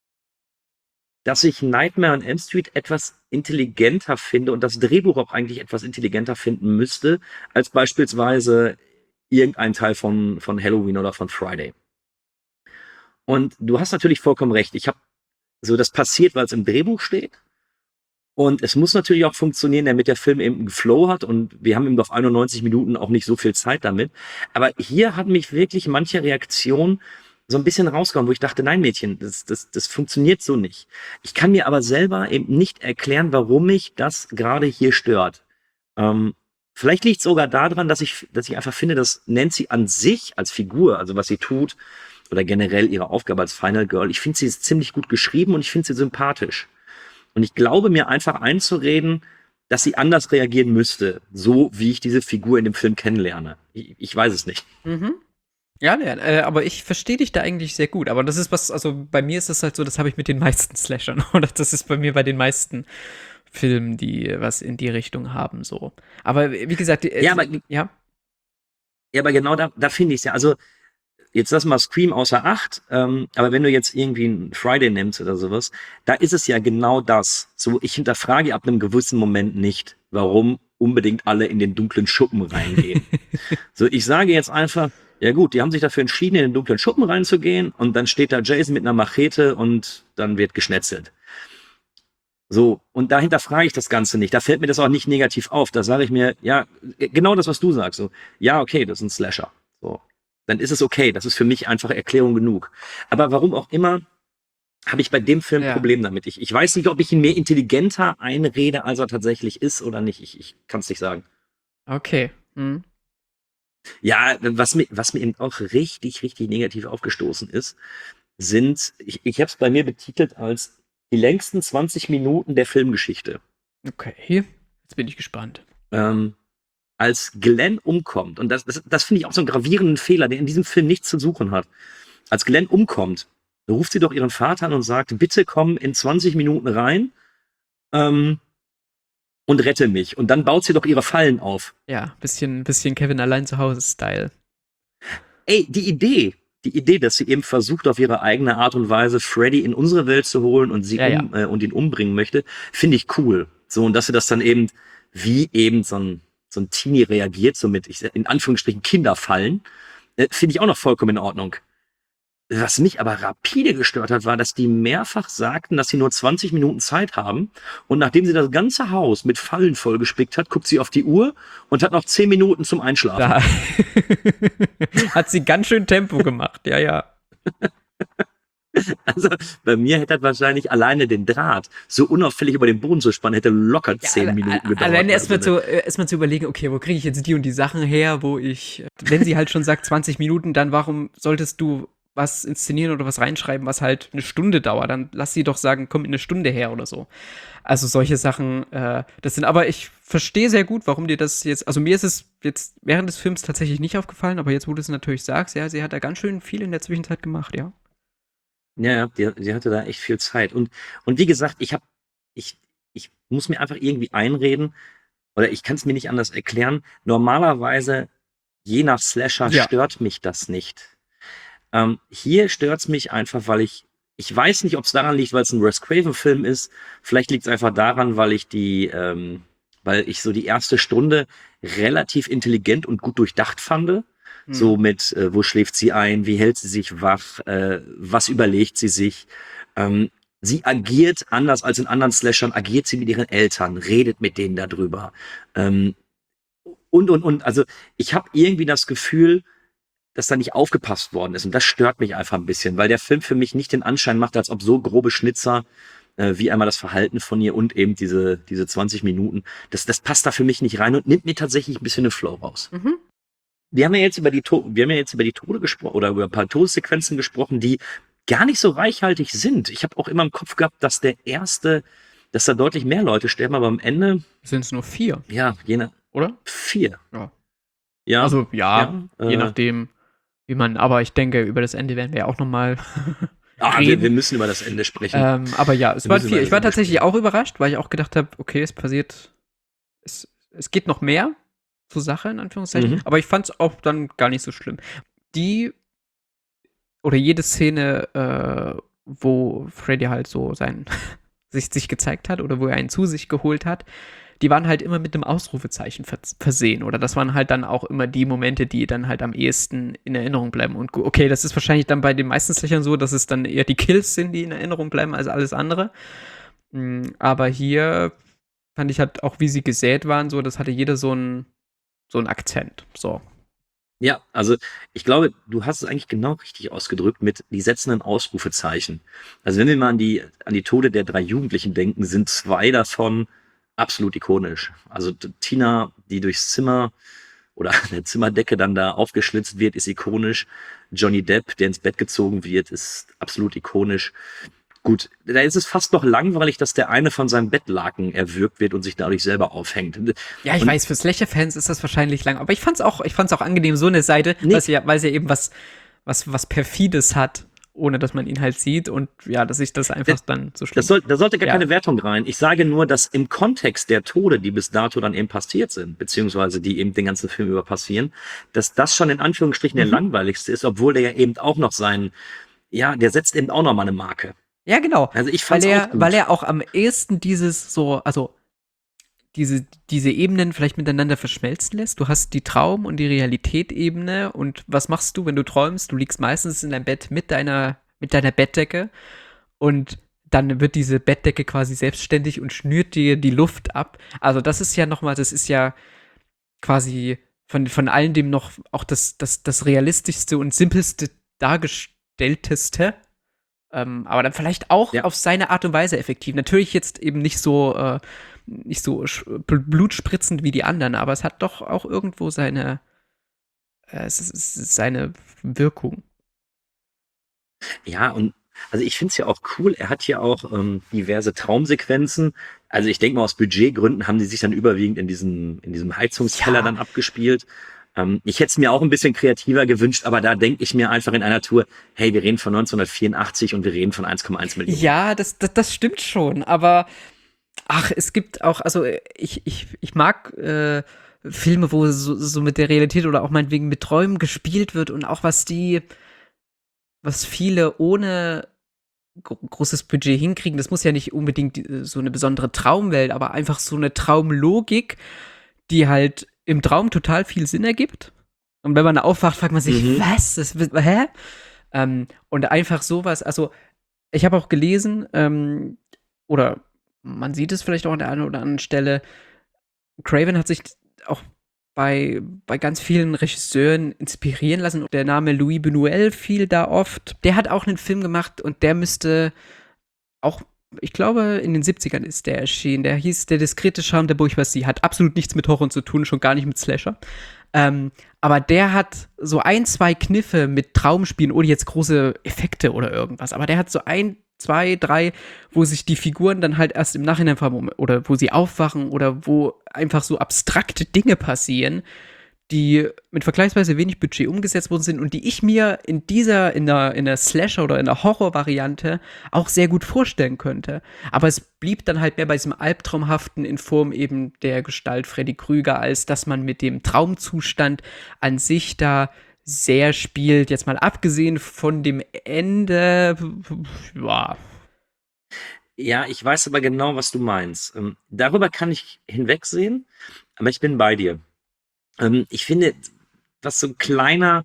dass ich Nightmare on Elm Street etwas intelligenter finde und das Drehbuch auch eigentlich etwas intelligenter finden müsste, als beispielsweise irgendein Teil von Halloween oder von Friday. Und du hast natürlich vollkommen recht. Das passiert, weil es im Drehbuch steht. Und es muss natürlich auch funktionieren, damit der Film eben einen Flow hat. Und wir haben eben auf 91 Minuten auch nicht so viel Zeit damit. Aber hier hat mich wirklich manche Reaktion so ein bisschen rausgekommen, wo ich dachte, nein, Mädchen, das funktioniert so nicht. Ich kann mir aber selber eben nicht erklären, warum mich das gerade hier stört. Vielleicht liegt es sogar daran, dass ich einfach finde, dass Nancy an sich als Figur, also was sie tut, oder generell ihre Aufgabe als Final Girl, ich finde, sie ist ziemlich gut geschrieben und ich finde sie sympathisch. Und ich glaube mir einfach einzureden, dass sie anders reagieren müsste, so wie ich diese Figur in dem Film kennenlerne. Ich weiß es nicht. Mhm. Ja, aber ich verstehe dich da eigentlich sehr gut. Aber das ist was, also bei mir ist das halt so, das habe ich mit den meisten Slashern. Oder das ist bei mir bei den meisten Filmen, die was in die Richtung haben, so. Aber wie gesagt, Ja, aber genau da finde ich es ja. Also, jetzt lass mal Scream außer Acht, aber wenn du jetzt irgendwie einen Friday nimmst oder sowas, da ist es ja genau das. So, ich hinterfrage ab einem gewissen Moment nicht, warum unbedingt alle in den dunklen Schuppen reingehen. So, ich sage jetzt einfach, ja gut, die haben sich dafür entschieden, in den dunklen Schuppen reinzugehen und dann steht da Jason mit einer Machete und dann wird geschnetzelt. So, und dahinter frage ich das Ganze nicht. Da fällt mir das auch nicht negativ auf. Da sage ich mir, ja, genau das, was du sagst. So, ja, okay, das ist ein Slasher. So, dann ist es okay. Das ist für mich einfach Erklärung genug. Aber warum auch immer, habe ich bei dem Film ein Problem damit. Ich weiß nicht, ob ich ihn mehr intelligenter einrede, als er tatsächlich ist oder nicht. Ich kann es nicht sagen. Okay. Hm. Ja, was mir eben auch richtig, richtig negativ aufgestoßen ist, sind, ich habe es bei mir betitelt als die längsten 20 Minuten der Filmgeschichte. Okay, jetzt bin ich gespannt. Als Glenn umkommt, und das finde ich auch so einen gravierenden Fehler, der in diesem Film nichts zu suchen hat. Als Glenn umkommt, ruft sie doch ihren Vater an und sagt, bitte komm in 20 Minuten rein und rette mich. Und dann baut sie doch ihre Fallen auf. Ja, bisschen Kevin allein zu Hause-Style. Ey, die Idee, dass sie eben versucht, auf ihre eigene Art und Weise Freddy in unsere Welt zu holen und und ihn umbringen möchte, finde ich cool. So, und dass sie das dann eben, wie eben so ein Teenie reagiert, so mit, in Anführungsstrichen, Kinderfallen, finde ich auch noch vollkommen in Ordnung. Was mich aber rapide gestört hat, war, dass die mehrfach sagten, dass sie nur 20 Minuten Zeit haben. Und nachdem sie das ganze Haus mit Fallen vollgespickt hat, guckt sie auf die Uhr und hat noch 10 Minuten zum Einschlafen. Da. Hat sie ganz schön Tempo gemacht, ja. Also bei mir hätte das wahrscheinlich alleine den Draht so unauffällig über den Boden zu spannen, hätte locker 10 Minuten gedauert. Alleine erstmal zu überlegen, okay, wo kriege ich jetzt die und die Sachen her, wenn sie halt schon sagt 20 Minuten, dann warum solltest du was inszenieren oder was reinschreiben, was halt eine Stunde dauert, dann lass sie doch sagen, komm in eine Stunde her oder so. Also solche Sachen, aber ich verstehe sehr gut, warum dir das jetzt, also mir ist es jetzt während des Films tatsächlich nicht aufgefallen, aber jetzt, wo du es natürlich sagst, ja, sie hat da ganz schön viel in der Zwischenzeit gemacht, ja. Ja, sie hatte da echt viel Zeit. Und wie gesagt, ich muss mir einfach irgendwie einreden, oder ich kann es mir nicht anders erklären, normalerweise, je nach Slasher, Ja. stört mich das nicht. Hier stört es mich einfach, weil ich weiß nicht, ob es daran liegt, weil es ein Wes Craven-Film ist. Vielleicht liegt es einfach daran, weil ich so die erste Stunde relativ intelligent und gut durchdacht fand. So mit, wo schläft sie ein, wie hält sie sich wach, was überlegt sie sich. Sie agiert anders als in anderen Slashern, agiert sie mit ihren Eltern, redet mit denen darüber. Und. Also ich habe irgendwie das Gefühl, dass da nicht aufgepasst worden ist. Und das stört mich einfach ein bisschen, weil der Film für mich nicht den Anschein macht, als ob so grobe Schnitzer wie einmal das Verhalten von ihr und eben diese 20 Minuten, das passt da für mich nicht rein und nimmt mir tatsächlich ein bisschen den Flow raus. Wir haben ja jetzt über die Tode gesprochen oder über ein paar Todessequenzen gesprochen, die gar nicht so reichhaltig sind. Ich habe auch immer im Kopf gehabt, dass dass da deutlich mehr Leute sterben, aber am Ende Sind es nur 4, ja, oder? 4. Ja. Ja. Also ja, je äh, nachdem, wie man, aber ich denke, über das Ende werden wir auch nochmal wir reden. müssen über das Ende sprechen. Aber ja, es Wir waren müssen 4. über Ich war das Ende tatsächlich auch überrascht, weil ich auch gedacht habe, okay, es geht noch mehr zur Sache, in Anführungszeichen. Mhm. Aber ich fand es auch dann gar nicht so schlimm. Jede Szene, wo Freddy halt so sich gezeigt hat oder wo er einen zu sich geholt hat, die waren halt immer mit einem Ausrufezeichen versehen. Oder das waren halt dann auch immer die Momente, die dann halt am ehesten in Erinnerung bleiben. Und okay, das ist wahrscheinlich dann bei den meisten Slashern so, dass es dann eher die Kills sind, die in Erinnerung bleiben, als alles andere. Aber hier fand ich halt auch, wie sie gesät waren, so, das hatte jeder so einen Akzent. So. Ja, also ich glaube, du hast es eigentlich genau richtig ausgedrückt mit die setzen ein Ausrufezeichen. Also wenn wir mal an die Tode der 3 Jugendlichen denken, sind 2 davon absolut ikonisch. Also Tina, die durchs Zimmer oder an der Zimmerdecke dann da aufgeschlitzt wird, ist ikonisch. Johnny Depp, der ins Bett gezogen wird, ist absolut ikonisch. Gut, da ist es fast noch langweilig, dass der eine von seinem Bettlaken erwürgt wird und sich dadurch selber aufhängt. Ja, ich weiß, für Slasher-Fans ist das wahrscheinlich lang, aber ich fand's auch angenehm, so eine Seite, Nee. weil sie eben was Perfides hat, ohne dass man ihn halt sieht und ja, dass ich das einfach dann so schlimm. Da sollte gar Ja. keine Wertung rein. Ich sage nur, dass im Kontext der Tode, die bis dato dann eben passiert sind, beziehungsweise die eben den ganzen Film über passieren, dass das schon in Anführungsstrichen der langweiligste ist, obwohl der ja eben auch noch der setzt eben auch noch mal eine Marke. Ja, genau. Also ich fand's auch gut. Weil er auch am ehesten diese Ebenen vielleicht miteinander verschmelzen lässt. Du hast die Traum- und die Realität-Ebene und was machst du, wenn du träumst? Du liegst meistens in deinem Bett mit deiner Bettdecke und dann wird diese Bettdecke quasi selbstständig und schnürt dir die Luft ab. Also das ist ja quasi von allen dem noch auch das realistischste und simpelste dargestellteste. Aber dann vielleicht auch auf seine Art und Weise effektiv. Natürlich jetzt eben nicht so blutspritzend wie die anderen, aber es hat doch auch irgendwo seine Wirkung. Ja, und also ich finde es ja auch cool, er hat hier auch diverse Traumsequenzen. Also ich denke mal, aus Budgetgründen haben die sich dann überwiegend in diesem Heizungskeller dann abgespielt. Ich hätte es mir auch ein bisschen kreativer gewünscht, aber da denke ich mir einfach in einer Tour, hey, wir reden von 1984 und wir reden von 1,1 Millionen. Ja, das stimmt schon, aber es gibt auch, also ich mag Filme, wo so mit der Realität oder auch meinetwegen mit Träumen gespielt wird und auch was viele ohne großes Budget hinkriegen, das muss ja nicht unbedingt so eine besondere Traumwelt, aber einfach so eine Traumlogik, die halt im Traum total viel Sinn ergibt. Und wenn man aufwacht, fragt man sich, was? Hä? Und einfach sowas, also ich habe auch gelesen, oder man sieht es vielleicht auch an der einen oder anderen Stelle, Craven hat sich auch bei ganz vielen Regisseuren inspirieren lassen. Der Name Louis Buñuel fiel da oft. Der hat auch einen Film gemacht und der müsste auch, ich glaube, in den 70ern ist der erschienen. Der hieß Der diskrete Charme der Bourgeoisie. Hat absolut nichts mit Horror zu tun, schon gar nicht mit Slasher. Aber der hat so 1, 2 Kniffe mit Traumspielen, ohne jetzt große Effekte oder irgendwas. Aber der hat so 1, 2, 3, wo sich die Figuren dann halt erst im Nachhinein oder wo sie aufwachen oder wo einfach so abstrakte Dinge passieren, die mit vergleichsweise wenig Budget umgesetzt worden sind und die ich mir in der Slasher- oder in der Horror-Variante auch sehr gut vorstellen könnte. Aber es blieb dann halt mehr bei diesem Albtraumhaften in Form eben der Gestalt Freddy Krüger, als dass man mit dem Traumzustand an sich da sehr spielt. Jetzt mal abgesehen von dem Ende, ja. Ja, ich weiß aber genau, was du meinst. Darüber kann ich hinwegsehen, aber ich bin bei dir. Ich finde, was so ein kleiner,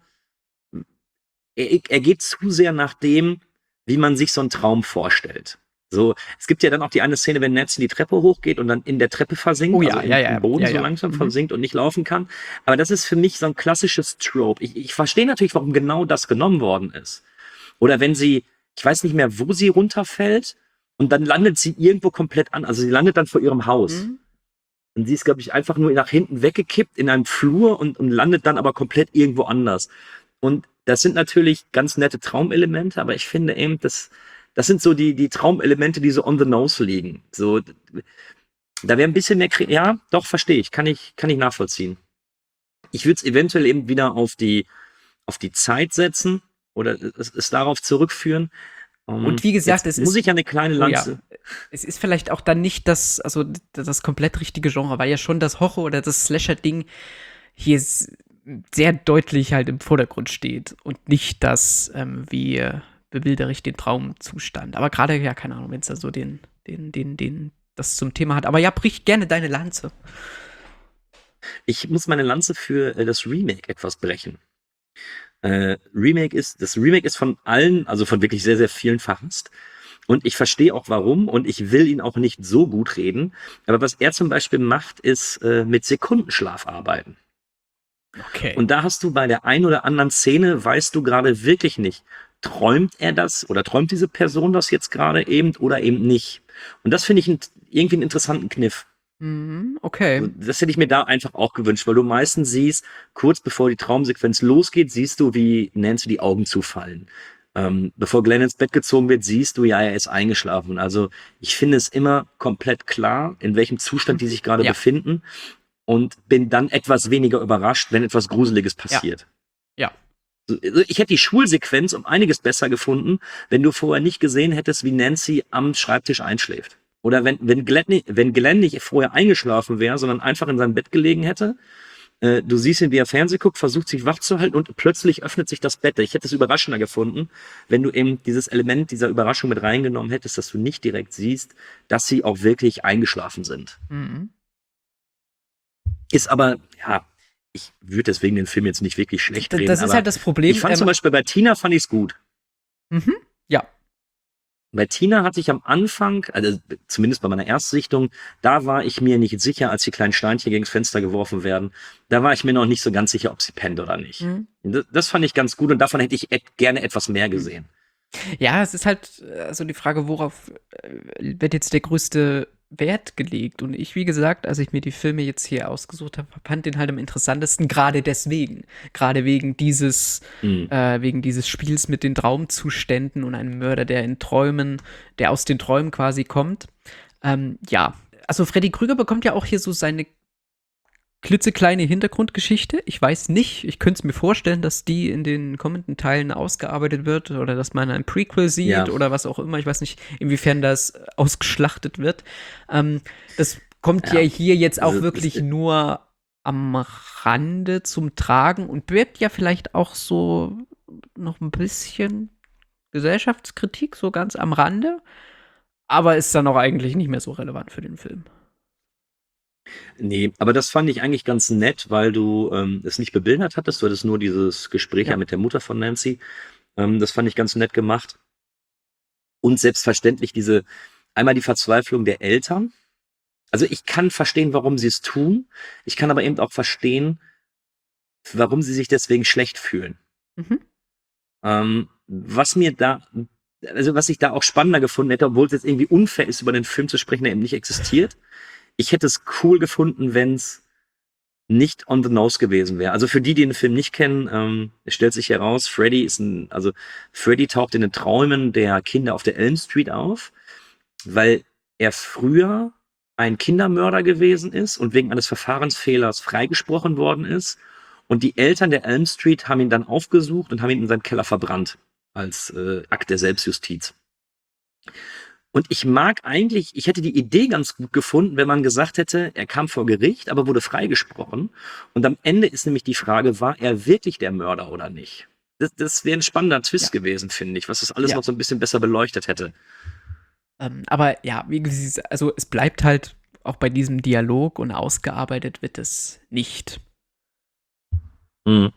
er geht zu sehr nach dem, wie man sich so einen Traum vorstellt. So, es gibt ja dann auch die eine Szene, wenn Nancy die Treppe hochgeht und dann in der Treppe versinkt, Oh ja, also ja. im Boden Ja, so ja. langsam versinkt und nicht laufen kann. Aber das ist für mich so ein klassisches Trope. Ich verstehe natürlich, warum genau das genommen worden ist. Oder wenn sie, ich weiß nicht mehr, wo sie runterfällt und dann landet sie irgendwo komplett an. Also sie landet dann vor ihrem Haus. Und sie ist, glaube ich, einfach nur nach hinten weggekippt in einem Flur und landet dann aber komplett irgendwo anders. Und das sind natürlich ganz nette Traumelemente, aber ich finde eben, das sind so die Traumelemente, die so on the nose liegen. So, da wäre ein bisschen mehr, ja, doch, verstehe ich, kann ich nachvollziehen. Ich würde es eventuell eben wieder auf die Zeit setzen oder es darauf zurückführen. Und wie gesagt, jetzt muss ich ja eine kleine Lanze. Ja, es ist vielleicht auch dann nicht das komplett richtige Genre, weil ja schon das Horror- oder das Slasher-Ding hier sehr deutlich halt im Vordergrund steht und nicht das, wie bebildere ich den Traumzustand. Aber gerade, ja, keine Ahnung, wenn es da so das zum Thema hat. Aber ja, brich gerne deine Lanze. Ich muss meine Lanze für das Remake etwas brechen. Das Remake ist von allen, also von wirklich sehr, sehr vielen verhasst. Und ich verstehe auch warum und ich will ihn auch nicht so gut reden. Aber was er zum Beispiel macht, ist mit Sekundenschlaf arbeiten. Okay. Und da hast du bei der einen oder anderen Szene, weißt du gerade wirklich nicht, träumt er das oder träumt diese Person das jetzt gerade eben oder eben nicht. Und das finde ich irgendwie einen interessanten Kniff. Okay. Das hätte ich mir da einfach auch gewünscht, weil du meistens siehst, kurz bevor die Traumsequenz losgeht, siehst du, wie Nancy die Augen zufallen. Bevor Glenn ins Bett gezogen wird, siehst du, ja, er ist eingeschlafen. Also ich finde es immer komplett klar, in welchem Zustand die sich gerade befinden und bin dann etwas weniger überrascht, wenn etwas Gruseliges passiert. Ja. Also ich hätte die Schulsequenz um einiges besser gefunden, wenn du vorher nicht gesehen hättest, wie Nancy am Schreibtisch einschläft. Oder wenn Glenn nicht vorher eingeschlafen wäre, sondern einfach in seinem Bett gelegen hätte. Du siehst ihn, wie er Fernsehen guckt, versucht sich wach zu halten und plötzlich öffnet sich das Bett. Ich hätte es überraschender gefunden, wenn du eben dieses Element dieser Überraschung mit reingenommen hättest, dass du nicht direkt siehst, dass sie auch wirklich eingeschlafen sind. Ist aber, ja, ich würde deswegen den Film jetzt nicht wirklich schlecht reden. Das ist halt das Problem. Ich fand zum Beispiel bei Tina fand ich es gut. Ja. Bei Tina hatte ich am Anfang, also zumindest bei meiner Erstsichtung, da war ich mir nicht sicher, als die kleinen Steinchen gegen das Fenster geworfen werden. Da war ich mir noch nicht so ganz sicher, ob sie pennt oder nicht. Das fand ich ganz gut und davon hätte ich gerne etwas mehr gesehen. Ja, es ist halt so die Frage, worauf wird jetzt der größte Wert gelegt? Und ich, wie gesagt, als ich mir die Filme jetzt hier ausgesucht habe, fand den halt am interessantesten, gerade deswegen. Gerade wegen dieses Spiels mit den Traumzuständen und einem Mörder, der aus den Träumen quasi kommt. Ja, also Freddy Krüger bekommt ja auch hier so seine klitzekleine Hintergrundgeschichte. Ich weiß nicht, ich könnte es mir vorstellen, dass die in den kommenden Teilen ausgearbeitet wird oder dass man ein Prequel sieht oder was auch immer. Ich weiß nicht, inwiefern das ausgeschlachtet wird. Das kommt ja hier jetzt auch wirklich nur am Rande zum Tragen und birgt ja vielleicht auch so noch ein bisschen Gesellschaftskritik, so ganz am Rande, aber ist dann auch eigentlich nicht mehr so relevant für den Film. Nee, aber das fand ich eigentlich ganz nett, weil du es nicht bebildert hattest. Du hattest nur dieses Gespräch mit der Mutter von Nancy. Das fand ich ganz nett gemacht. Und selbstverständlich einmal die Verzweiflung der Eltern. Also ich kann verstehen, warum sie es tun. Ich kann aber eben auch verstehen, warum sie sich deswegen schlecht fühlen. Was ich da auch spannender gefunden hätte, obwohl es jetzt irgendwie unfair ist, über den Film zu sprechen, der eben nicht existiert. Ich hätte es cool gefunden, wenn es nicht on the nose gewesen wäre. Also für die den Film nicht kennen, es stellt sich heraus, Freddy taucht in den Träumen der Kinder auf der Elm Street auf, weil er früher ein Kindermörder gewesen ist und wegen eines Verfahrensfehlers freigesprochen worden ist Und die Eltern der Elm Street haben ihn dann aufgesucht und haben ihn in seinem Keller verbrannt als Akt der Selbstjustiz. Und ich hätte die Idee ganz gut gefunden, wenn man gesagt hätte, er kam vor Gericht, aber wurde freigesprochen. Und am Ende ist nämlich die Frage, war er wirklich der Mörder oder nicht? Das wäre ein spannender Twist gewesen, finde ich, was das alles noch so ein bisschen besser beleuchtet hätte. Aber ja, wie gesagt, also es bleibt halt auch bei diesem Dialog und ausgearbeitet wird es nicht. Mhm.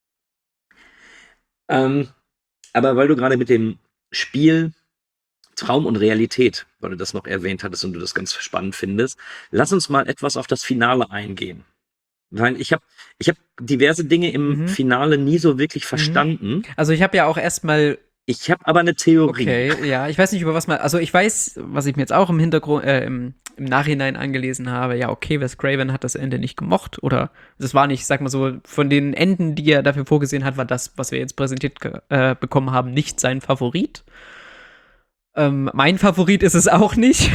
Aber weil du gerade mit dem Spiel Traum und Realität, weil du das noch erwähnt hattest und du das ganz spannend findest, lass uns mal etwas auf das Finale eingehen. Weil ich hab diverse Dinge im Finale nie so wirklich verstanden. Also ich habe ja auch erstmal. Ich habe aber eine Theorie. Okay, ja, ich weiß nicht, über was man. Also ich weiß, was ich mir jetzt auch im Hintergrund, im Nachhinein angelesen habe, ja, okay, Wes Craven hat das Ende nicht gemocht. Oder das war nicht, sag mal so, von den Enden, die er dafür vorgesehen hat, war das, was wir jetzt präsentiert bekommen haben, nicht sein Favorit. Mein Favorit ist es auch nicht.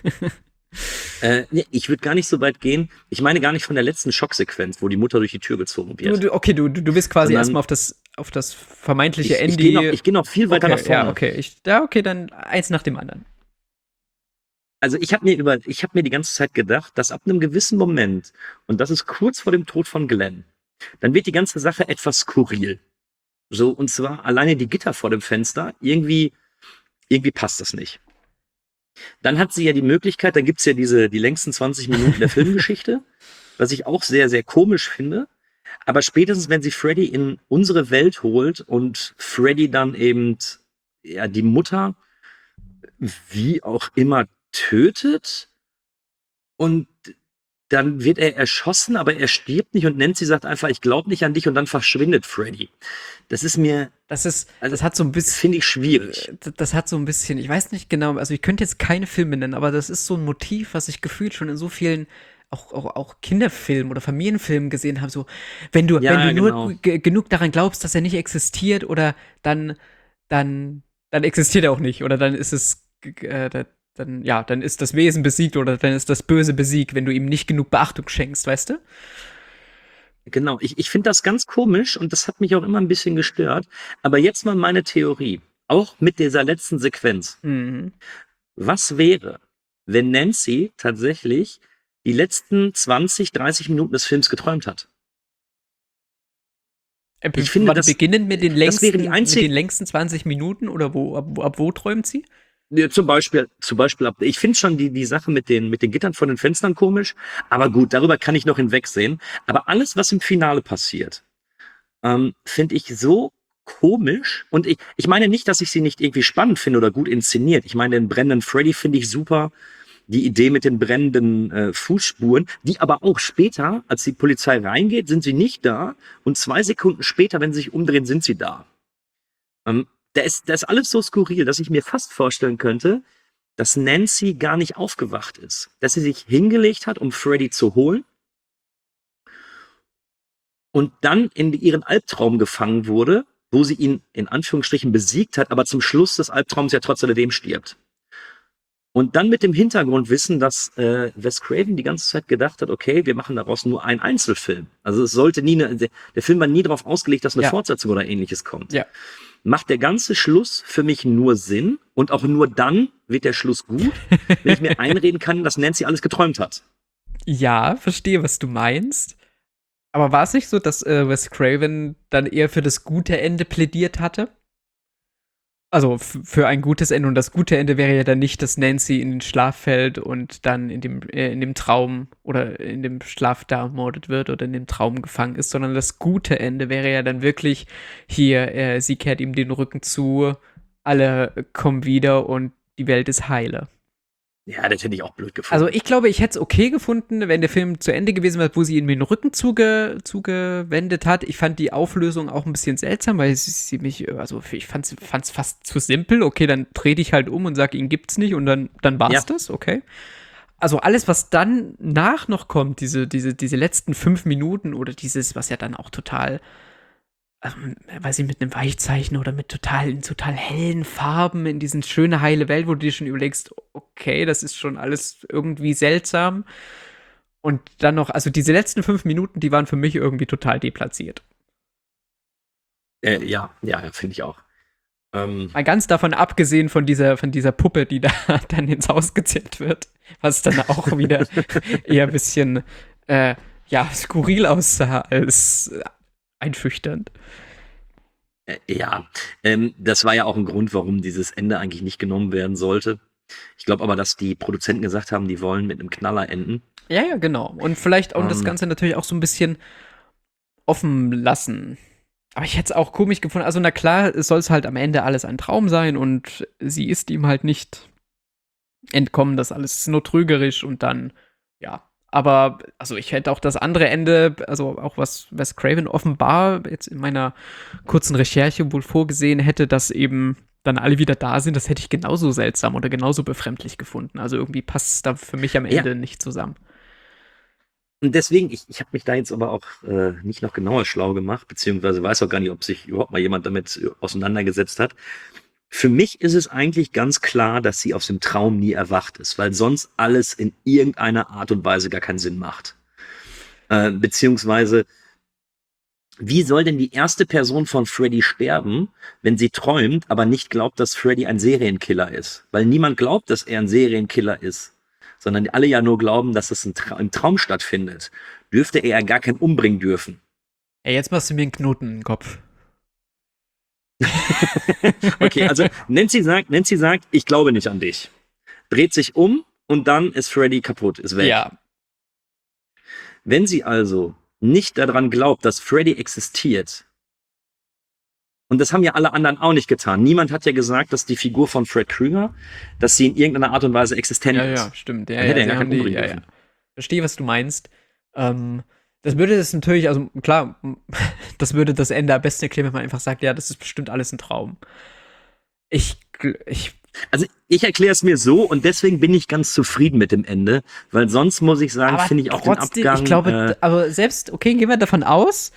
Nee, ich würde gar nicht so weit gehen. Ich meine gar nicht von der letzten Schocksequenz, wo die Mutter durch die Tür gezogen wird. Du bist quasi erstmal auf das vermeintliche Ende. Ich geh noch viel weiter nach vorne. Ja, okay, dann eins nach dem anderen. Also ich habe mir die ganze Zeit gedacht, dass ab einem gewissen Moment, und das ist kurz vor dem Tod von Glenn, dann wird die ganze Sache etwas skurril. So, und zwar alleine die Gitter vor dem Fenster, irgendwie passt das nicht. Dann hat sie ja die Möglichkeit, dann gibt's ja die längsten 20 Minuten der Filmgeschichte, was ich auch sehr, sehr komisch finde. Aber spätestens, wenn sie Freddy in unsere Welt holt und Freddy dann eben ja die Mutter wie auch immer tötet und dann wird er erschossen, aber er stirbt nicht und Nancy sagt einfach, ich glaube nicht an dich und dann verschwindet Freddy. Das hat so ein bisschen, finde ich schwierig. Das hat so ein bisschen, ich weiß nicht genau, also ich könnte jetzt keine Filme nennen, aber das ist so ein Motiv, was ich gefühlt schon in so vielen auch Kinderfilmen oder Familienfilmen gesehen habe, so, wenn du nur genug daran glaubst, dass er nicht existiert, oder dann existiert er auch nicht, oder dann ist es dann ist das Wesen besiegt oder dann ist das Böse besiegt, wenn du ihm nicht genug Beachtung schenkst, weißt du? Genau, ich finde das ganz komisch und das hat mich auch immer ein bisschen gestört. Aber jetzt mal meine Theorie, auch mit dieser letzten Sequenz. Mhm. Was wäre, wenn Nancy tatsächlich die letzten 20, 30 Minuten des Films geträumt hat? Ich finde, beginnend mit den längsten, das wäre die längsten 20 Minuten oder ab wo träumt sie? Ja, zum Beispiel ich finde schon die Sache mit den Gittern von den Fenstern komisch, aber gut, darüber kann ich noch hinwegsehen. Aber alles, was im Finale passiert, finde ich so komisch. Und ich meine nicht, dass ich sie nicht irgendwie spannend finde oder gut inszeniert. Ich meine, den brennenden Freddy finde ich super. Die Idee mit den brennenden Fußspuren, die aber auch später, als die Polizei reingeht, sind sie nicht da. Und 2 Sekunden später, wenn sie sich umdrehen, sind sie da. Da ist alles so skurril, dass ich mir fast vorstellen könnte, dass Nancy gar nicht aufgewacht ist. Dass sie sich hingelegt hat, um Freddy zu holen und dann in ihren Albtraum gefangen wurde, wo sie ihn in Anführungsstrichen besiegt hat, aber zum Schluss des Albtraums ja trotz alledem stirbt. Und dann mit dem Hintergrundwissen, dass Wes Craven die ganze Zeit gedacht hat, okay, wir machen daraus nur einen Einzelfilm. Also es sollte der Film war nie darauf ausgelegt, dass eine Fortsetzung oder ähnliches kommt. Ja. Macht der ganze Schluss für mich nur Sinn und auch nur dann wird der Schluss gut, wenn ich mir einreden kann, dass Nancy alles geträumt hat. Ja, verstehe, was du meinst. Aber war es nicht so, dass Wes Craven dann eher für das gute Ende plädiert hatte? Also für ein gutes Ende. Und das gute Ende wäre ja dann nicht, dass Nancy in den Schlaf fällt und dann in dem Traum oder in dem Schlaf da ermordet wird oder in dem Traum gefangen ist, sondern das gute Ende wäre ja dann wirklich hier, sie kehrt ihm den Rücken zu, alle kommen wieder und die Welt ist heile. Ja, das hätte ich auch blöd gefunden. Also ich glaube, ich hätte es okay gefunden, wenn der Film zu Ende gewesen wäre, wo sie ihm den Rücken zugewendet hat. Ich fand die Auflösung auch ein bisschen seltsam, weil ich fand's fast zu simpel. Okay, dann dreh dich halt um und sag, ihn gibt's nicht und dann war's das, okay. Also alles, was dann noch kommt, diese letzten 5 Minuten oder dieses, was ja dann auch total, weiß ich, mit einem Weichzeichner oder mit total hellen Farben in diesen schöne, heile Welt, wo du dir schon überlegst, okay, das ist schon alles irgendwie seltsam. Und dann noch, also diese letzten 5 Minuten, die waren für mich irgendwie total deplatziert. Ja, finde ich auch. Mal ganz davon abgesehen von dieser Puppe, die da dann ins Haus gezählt wird, was dann auch wieder eher ein bisschen skurril aussah als einschüchternd. Das war ja auch ein Grund, warum dieses Ende eigentlich nicht genommen werden sollte. Ich glaube aber, dass die Produzenten gesagt haben, die wollen mit einem Knaller enden. Ja, genau. Und vielleicht auch das Ganze natürlich auch so ein bisschen offen lassen. Aber ich hätte es auch komisch gefunden. Also, na klar, es soll halt am Ende alles ein Traum sein und sie ist ihm halt nicht entkommen. Das alles ist nur trügerisch und dann, ja. Aber, also, ich hätte auch das andere Ende, also auch was Wes Craven offenbar jetzt in meiner kurzen Recherche wohl vorgesehen hätte, dass eben dann alle wieder da sind, das hätte ich genauso seltsam oder genauso befremdlich gefunden. Also, irgendwie passt es da für mich am Ende nicht zusammen. Und deswegen, ich habe mich da jetzt aber auch nicht noch genauer schlau gemacht, beziehungsweise weiß auch gar nicht, ob sich überhaupt mal jemand damit auseinandergesetzt hat. Für mich ist es eigentlich ganz klar, dass sie aus dem Traum nie erwacht ist, weil sonst alles in irgendeiner Art und Weise gar keinen Sinn macht. Beziehungsweise, wie soll denn die erste Person von Freddy sterben, wenn sie träumt, aber nicht glaubt, dass Freddy ein Serienkiller ist? Weil niemand glaubt, dass er ein Serienkiller ist, sondern alle ja nur glauben, dass es im Traum stattfindet. Dürfte er ja gar keinen umbringen dürfen. Ey, jetzt machst du mir einen Knoten im Kopf. Okay, also Nancy sagt, ich glaube nicht an dich. Dreht sich um und dann ist Freddy kaputt, ist weg. Ja. Wenn sie also nicht daran glaubt, dass Freddy existiert, und das haben ja alle anderen auch nicht getan. Niemand hat ja gesagt, dass die Figur von Fred Krüger, dass sie in irgendeiner Art und Weise existent ist. Ja, stimmt. Ja, dann hätte er sie gar haben keinen umbringen dürfen. Verstehe, was du meinst. Das würde es natürlich, also klar, das würde das Ende am besten erklären, wenn man einfach sagt, ja, das ist bestimmt alles ein Traum. Also ich erkläre es mir so und deswegen bin ich ganz zufrieden mit dem Ende, weil sonst muss ich sagen, finde ich auch trotzdem, den Abgang. Ich glaube, aber selbst, okay, gehen wir davon aus.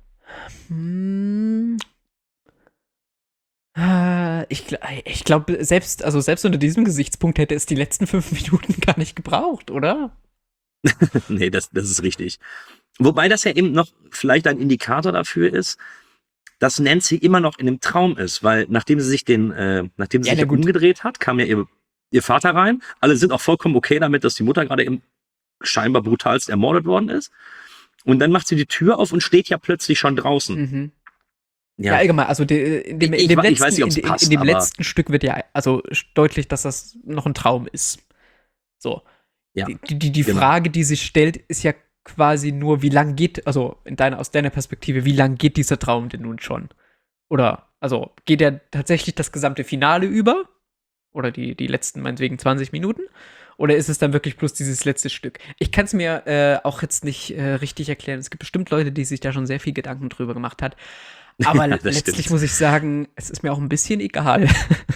Ich glaube, selbst unter diesem Gesichtspunkt hätte es die letzten 5 Minuten gar nicht gebraucht, oder? Nee, das ist richtig. Wobei das ja eben noch vielleicht ein Indikator dafür ist, dass Nancy immer noch in einem Traum ist, weil nachdem sie sich umgedreht hat, kam ja ihr Vater rein. Alle sind auch vollkommen okay damit, dass die Mutter gerade eben scheinbar brutalst ermordet worden ist. Und dann macht sie die Tür auf und steht ja plötzlich schon draußen. Mhm. Ja, allgemein, also in dem letzten Stück wird ja also deutlich, dass das noch ein Traum ist. So. Ja, die Frage, die sich stellt, ist ja quasi nur, wie lang geht, also aus deiner Perspektive, wie lang geht dieser Traum denn nun schon? Oder, also, geht er tatsächlich das gesamte Finale über? Oder die letzten, meinetwegen, 20 Minuten? Oder ist es dann wirklich bloß dieses letzte Stück? Ich kann es mir auch jetzt nicht richtig erklären. Es gibt bestimmt Leute, die sich da schon sehr viel Gedanken drüber gemacht haben. Aber letztlich muss ich sagen, es ist mir auch ein bisschen egal.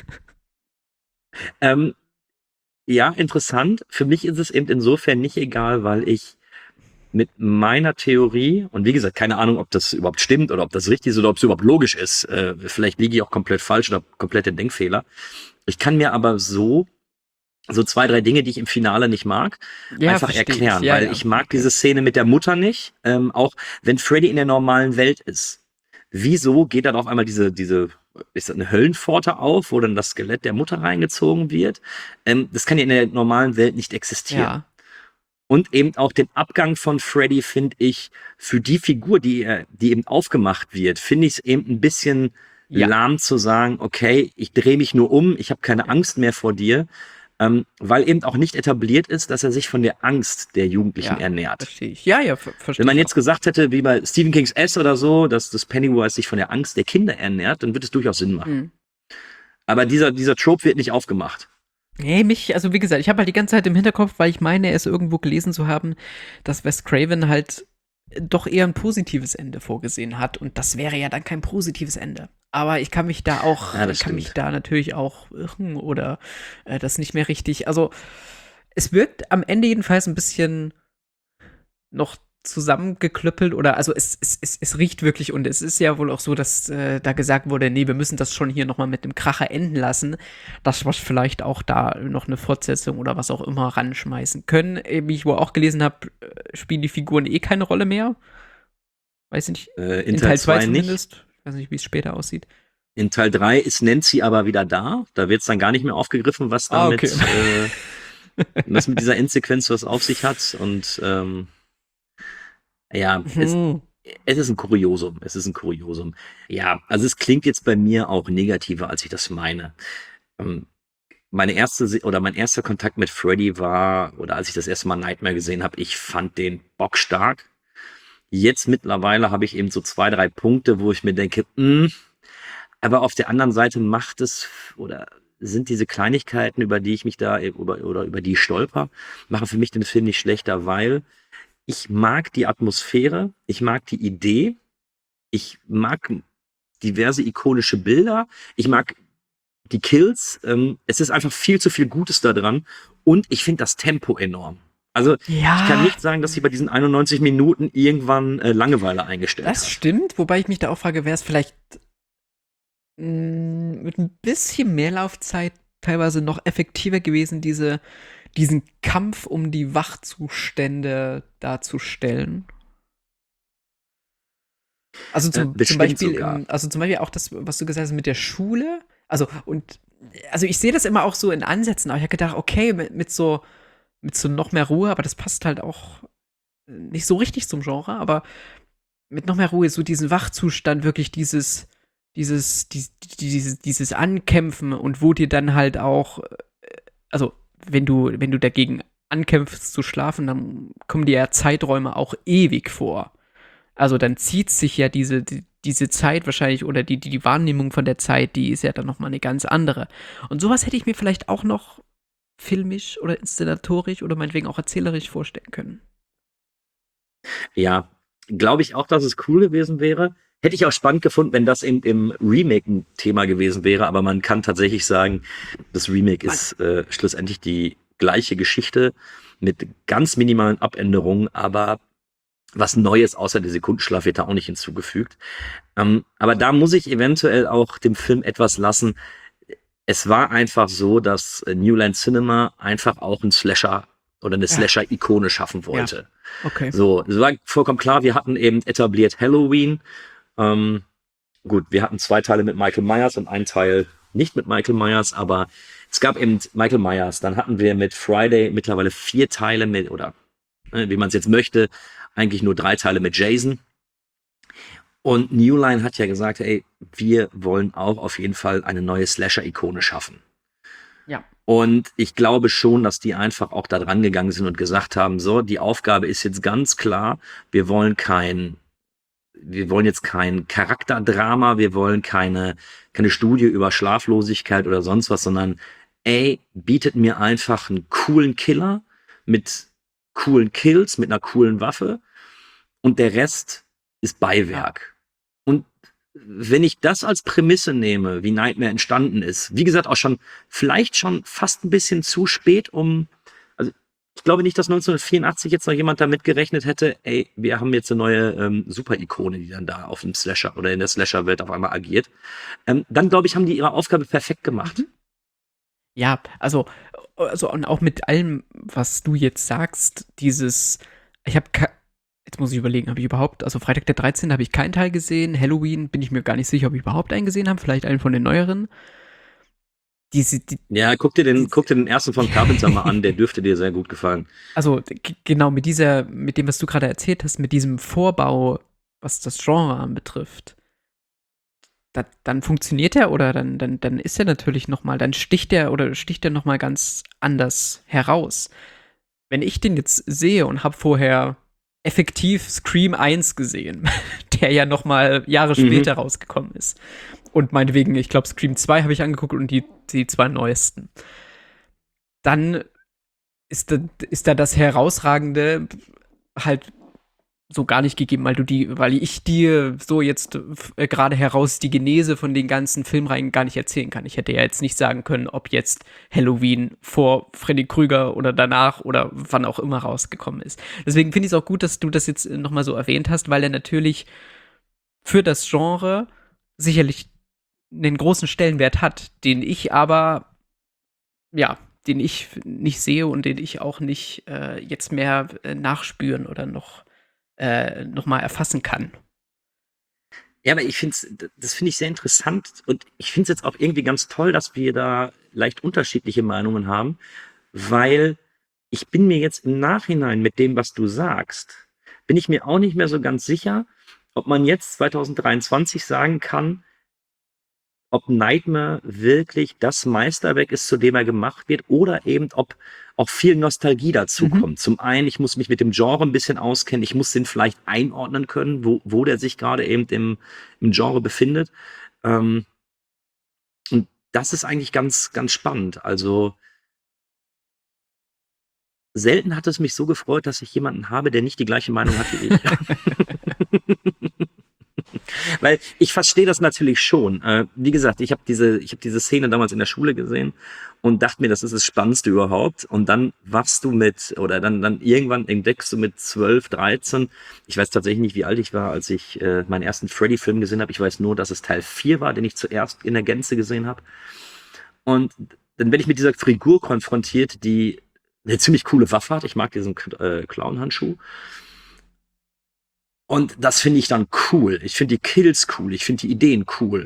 Ja, interessant. Für mich ist es eben insofern nicht egal, weil ich mit meiner Theorie, und wie gesagt, keine Ahnung, ob das überhaupt stimmt oder ob das richtig ist oder ob es überhaupt logisch ist. Vielleicht liege ich auch komplett falsch oder komplette Denkfehler. Ich kann mir aber so 2, 3 Dinge, die ich im Finale nicht mag, einfach erklären. Weil ich mag diese Szene mit der Mutter nicht. Auch wenn Freddy in der normalen Welt ist. Wieso geht dann auf einmal diese ist das eine Höllenpforte auf, wo dann das Skelett der Mutter reingezogen wird? Das kann ja in der normalen Welt nicht existieren. Ja. Und eben auch den Abgang von Freddy finde ich für die Figur, die eben aufgemacht wird, finde ich es eben ein bisschen lahm zu sagen, okay, ich drehe mich nur um, ich habe keine Angst mehr vor dir. Weil eben auch nicht etabliert ist, dass er sich von der Angst der Jugendlichen ernährt. Verstehe ich. Ja, verstehe. Wenn man jetzt gesagt hätte, wie bei Stephen Kings S oder so, dass das Pennywise sich von der Angst der Kinder ernährt, dann wird es durchaus Sinn machen. Mhm. Aber dieser Trope wird nicht aufgemacht. Nee, also wie gesagt, ich habe halt die ganze Zeit im Hinterkopf, weil ich meine, es irgendwo gelesen zu haben, dass Wes Craven halt doch eher ein positives Ende vorgesehen hat und das wäre ja dann kein positives Ende. Aber ich kann mich da auch, natürlich auch irren oder das nicht mehr richtig. Also es wirkt am Ende jedenfalls ein bisschen noch zusammengeklöppelt oder also es riecht wirklich und es ist ja wohl auch so, dass da gesagt wurde, nee, wir müssen das schon hier nochmal mit einem Kracher enden lassen, dass wir vielleicht auch da noch eine Fortsetzung oder was auch immer ranschmeißen können. Wie ich wohl auch gelesen habe, spielen die Figuren keine Rolle mehr. Weiß nicht. In Teil 2 zumindest. Nicht. Ich weiß nicht, wie es später aussieht. In Teil 3 ist Nancy aber wieder da. Da wird es dann gar nicht mehr aufgegriffen, was damit was mit dieser Endsequenz was auf sich hat. Und es ist ein Kuriosum. Es ist ein Kuriosum. Ja, also es klingt jetzt bei mir auch negativer, als ich das meine. Mein erster Kontakt mit Freddy war, oder als ich das erste Mal Nightmare gesehen habe, ich fand den bockstark. Jetzt mittlerweile habe ich eben so 2, 3 Punkte, wo ich mir denke, aber auf der anderen Seite macht es, oder sind diese Kleinigkeiten, über die ich mich da, oder über die ich stolper, machen für mich den Film nicht schlechter, weil ich mag die Atmosphäre, ich mag die Idee, ich mag diverse ikonische Bilder, ich mag die Kills, es ist einfach viel zu viel Gutes da dran und ich finde das Tempo enorm. Also ich kann nicht sagen, dass sie bei diesen 91 Minuten irgendwann Langeweile eingestellt hat. Das stimmt, wobei ich mich da auch frage, wäre es vielleicht mit ein bisschen mehr Laufzeit teilweise noch effektiver gewesen, diesen Kampf um die Wachzustände darzustellen. Also zum Beispiel auch das, was du gesagt hast mit der Schule. Also ich sehe das immer auch so in Ansätzen, aber ich habe gedacht, okay, mit so noch mehr Ruhe, aber das passt halt auch nicht so richtig zum Genre, aber mit noch mehr Ruhe, so diesen Wachzustand, wirklich dieses Ankämpfen und wo dir dann halt auch, also wenn du dagegen ankämpfst zu schlafen, dann kommen dir ja Zeiträume auch ewig vor. Also dann zieht sich ja diese Zeit wahrscheinlich oder die Wahrnehmung von der Zeit, die ist ja dann nochmal eine ganz andere. Und sowas hätte ich mir vielleicht auch noch filmisch oder inszenatorisch oder meinetwegen auch erzählerisch vorstellen können. Ja, glaube ich auch, dass es cool gewesen wäre. Hätte ich auch spannend gefunden, wenn das im Remake ein Thema gewesen wäre, aber man kann tatsächlich sagen, das Remake ist schlussendlich die gleiche Geschichte mit ganz minimalen Abänderungen, aber was Neues außer der Sekundenschlaf wird da auch nicht hinzugefügt. Aber da muss ich eventuell auch dem Film etwas lassen. Es war einfach so, dass New Line Cinema einfach auch einen Slasher oder eine Slasher-Ikone schaffen wollte. Ja. Okay. So, es war vollkommen klar, wir hatten eben etabliert Halloween. Gut, wir hatten 2 Teile mit Michael Myers und einen Teil nicht mit Michael Myers, aber es gab eben Michael Myers. Dann hatten wir mit Friday mittlerweile 4 Teile mit, oder wie man es jetzt möchte, eigentlich nur 3 Teile mit Jason. Und New Line hat ja gesagt, ey, wir wollen auch auf jeden Fall eine neue Slasher-Ikone schaffen. Ja. Und ich glaube schon, dass die einfach auch da dran gegangen sind und gesagt haben, so, die Aufgabe ist jetzt ganz klar, wir wollen jetzt kein Charakterdrama, wir wollen keine Studie über Schlaflosigkeit oder sonst was, sondern bietet mir einfach einen coolen Killer mit coolen Kills, mit einer coolen Waffe und der Rest ist Beiwerk. Und wenn ich das als Prämisse nehme, wie Nightmare entstanden ist, wie gesagt, auch vielleicht schon fast ein bisschen zu spät, also ich glaube nicht, dass 1984 jetzt noch jemand damit gerechnet hätte, wir haben jetzt eine neue Super-Ikone, die dann da auf dem Slasher oder in der Slasher-Welt auf einmal agiert. Dann, glaube ich, haben die ihre Aufgabe perfekt gemacht. Ja, also und auch mit allem, was du jetzt sagst, jetzt muss ich überlegen, habe ich überhaupt, also Freitag der 13. habe ich keinen Teil gesehen, Halloween bin ich mir gar nicht sicher, ob ich überhaupt einen gesehen habe, vielleicht einen von den neueren. Guck dir den ersten von Carpenter mal an, der dürfte dir sehr gut gefallen. Also genau, mit dem, was du gerade erzählt hast, mit diesem Vorbau, was das Genre anbetrifft, dann funktioniert er oder dann ist er natürlich nochmal, dann sticht er nochmal ganz anders heraus. Wenn ich den jetzt sehe und habe vorher effektiv Scream 1 gesehen, der ja nochmal Jahre später rausgekommen ist. Und meinetwegen, ich glaube, Scream 2 habe ich angeguckt und die 2 neuesten. Dann ist da das Herausragende halt so gar nicht gegeben, weil ich dir so jetzt gerade heraus die Genese von den ganzen Filmreihen gar nicht erzählen kann. Ich hätte ja jetzt nicht sagen können, ob jetzt Halloween vor Freddy Krüger oder danach oder wann auch immer rausgekommen ist. Deswegen finde ich es auch gut, dass du das jetzt nochmal so erwähnt hast, weil er natürlich für das Genre sicherlich einen großen Stellenwert hat, den ich nicht sehe und den ich auch nicht jetzt mehr nachspüren oder noch mal erfassen kann. Ja, aber das finde ich sehr interessant und ich finde es jetzt auch irgendwie ganz toll, dass wir da leicht unterschiedliche Meinungen haben, weil ich bin mir jetzt im Nachhinein mit dem, was du sagst, bin ich mir auch nicht mehr so ganz sicher, ob man jetzt 2023 sagen kann, ob Nightmare wirklich das Meisterwerk ist, zu dem er gemacht wird, oder eben ob auch viel Nostalgie dazu kommt. Zum einen, ich muss mich mit dem Genre ein bisschen auskennen, ich muss den vielleicht einordnen können, wo der sich gerade eben im Genre befindet. Und das ist eigentlich ganz, ganz spannend. Also selten hat es mich so gefreut, dass ich jemanden habe, der nicht die gleiche Meinung hat wie ich. Weil ich verstehe das natürlich schon. Wie gesagt, ich habe diese Szene damals in der Schule gesehen und dachte mir, das ist das Spannendste überhaupt. Und dann wachst du dann irgendwann entdeckst du mit 12, 13, ich weiß tatsächlich nicht, wie alt ich war, als ich meinen ersten Freddy-Film gesehen habe. Ich weiß nur, dass es Teil 4 war, den ich zuerst in der Gänze gesehen habe. Und dann werde ich mit dieser Figur konfrontiert, die eine ziemlich coole Waffe hat. Ich mag diesen Clown-Handschuh. Und das finde ich dann cool. Ich finde die Kills cool. Ich finde die Ideen cool.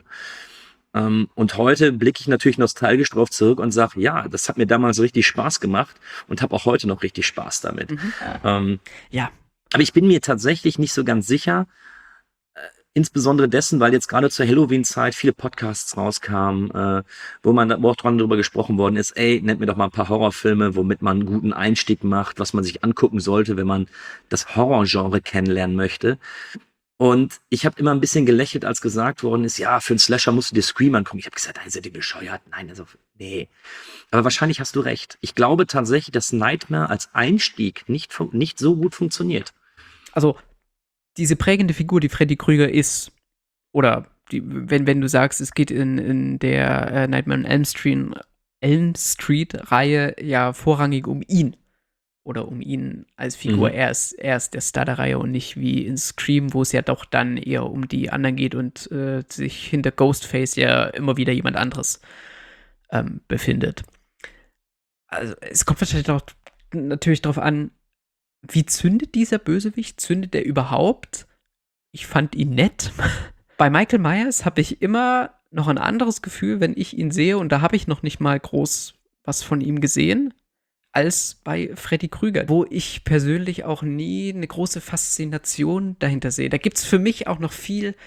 Und heute blicke ich natürlich nostalgisch drauf zurück und sage, ja, das hat mir damals richtig Spaß gemacht und habe auch heute noch richtig Spaß damit. Ja. Aber ich bin mir tatsächlich nicht so ganz sicher, insbesondere dessen, weil jetzt gerade zur Halloween-Zeit viele Podcasts rauskamen, wo auch dran drüber gesprochen worden ist, nennt mir doch mal ein paar Horrorfilme, womit man einen guten Einstieg macht, was man sich angucken sollte, wenn man das Horrorgenre kennenlernen möchte. Und ich habe immer ein bisschen gelächelt, als gesagt worden ist, ja, für einen Slasher musst du dir Scream angucken. Ich habe gesagt, nein, seid ihr bescheuert? Nein, also, nee. Aber wahrscheinlich hast du recht. Ich glaube tatsächlich, dass Nightmare als Einstieg nicht so gut funktioniert. Also, diese prägende Figur, die Freddy Krüger ist, oder wenn du sagst, es geht in der Nightmare on Elm Street-Reihe ja vorrangig um ihn. Oder um ihn als Figur. Er ist der Star der Reihe und nicht wie in Scream, wo es ja doch dann eher um die anderen geht und sich hinter Ghostface ja immer wieder jemand anderes befindet. Also es kommt wahrscheinlich auch natürlich darauf an, wie zündet dieser Bösewicht? Zündet er überhaupt? Ich fand ihn nett. Bei Michael Myers habe ich immer noch ein anderes Gefühl, wenn ich ihn sehe, und da habe ich noch nicht mal groß was von ihm gesehen, als bei Freddy Krüger, wo ich persönlich auch nie eine große Faszination dahinter sehe. Da gibt es für mich auch noch viel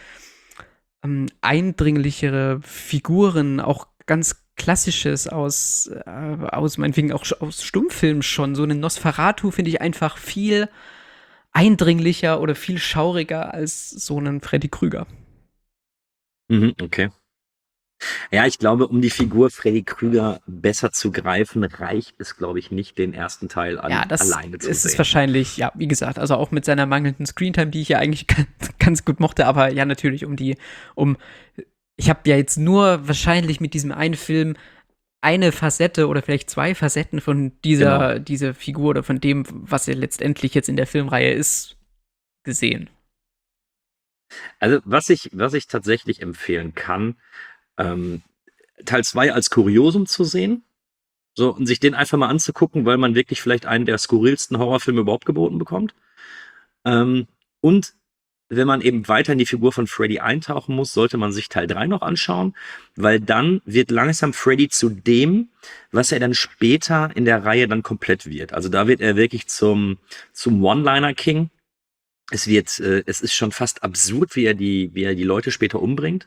eindringlichere Figuren, auch ganz Klassisches aus meinetwegen auch aus Stummfilmen schon. So einen Nosferatu finde ich einfach viel eindringlicher oder viel schauriger als so einen Freddy Krüger. Okay. Ja, ich glaube, um die Figur Freddy Krüger besser zu greifen, reicht es, glaube ich, nicht, den ersten Teil alleine zu sehen. Das ist wahrscheinlich, ja, wie gesagt, also auch mit seiner mangelnden Screentime, die ich ja eigentlich ganz gut mochte, aber ja, natürlich ich habe ja jetzt nur wahrscheinlich mit diesem einen Film eine Facette oder vielleicht zwei Facetten von dieser Figur oder von dem, was er letztendlich jetzt in der Filmreihe ist, gesehen. Also, was ich tatsächlich empfehlen kann, Teil 2 als Kuriosum zu sehen, so, und sich den einfach mal anzugucken, weil man wirklich vielleicht einen der skurrilsten Horrorfilme überhaupt geboten bekommt. Und wenn man eben weiter in die Figur von Freddy eintauchen muss, sollte man sich Teil 3 noch anschauen, weil dann wird langsam Freddy zu dem, was er dann später in der Reihe dann komplett wird. Also da wird er wirklich zum One-Liner-King. Es ist schon fast absurd, wie er die Leute später umbringt.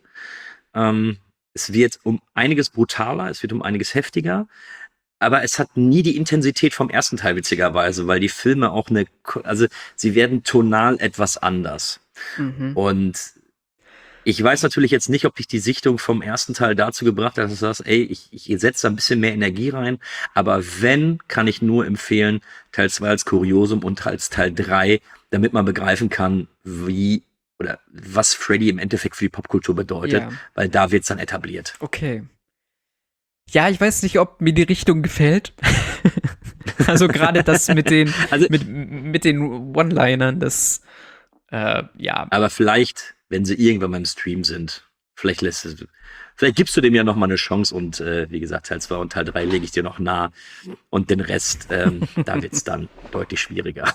Es wird um einiges brutaler, es wird um einiges heftiger, aber es hat nie die Intensität vom ersten Teil, witzigerweise, weil die Filme auch sie werden tonal etwas anders. Und ich weiß natürlich jetzt nicht, ob dich die Sichtung vom ersten Teil dazu gebracht hat, dass du sagst, ich setze da ein bisschen mehr Energie rein, aber wenn, kann ich nur empfehlen, Teil 2 als Kuriosum und als Teil 3 damit man begreifen kann, wie oder was Freddy im Endeffekt für die Popkultur bedeutet, weil da wird es dann etabliert. Okay. Ja, ich weiß nicht, ob mir die Richtung gefällt. Also gerade das mit den, mit den One-Linern, das, ja. Aber vielleicht, wenn sie irgendwann mal im Stream sind, vielleicht gibst du dem ja noch mal eine Chance und wie gesagt, Teil 2 und Teil 3 lege ich dir noch nah und den Rest, da wird es dann deutlich schwieriger.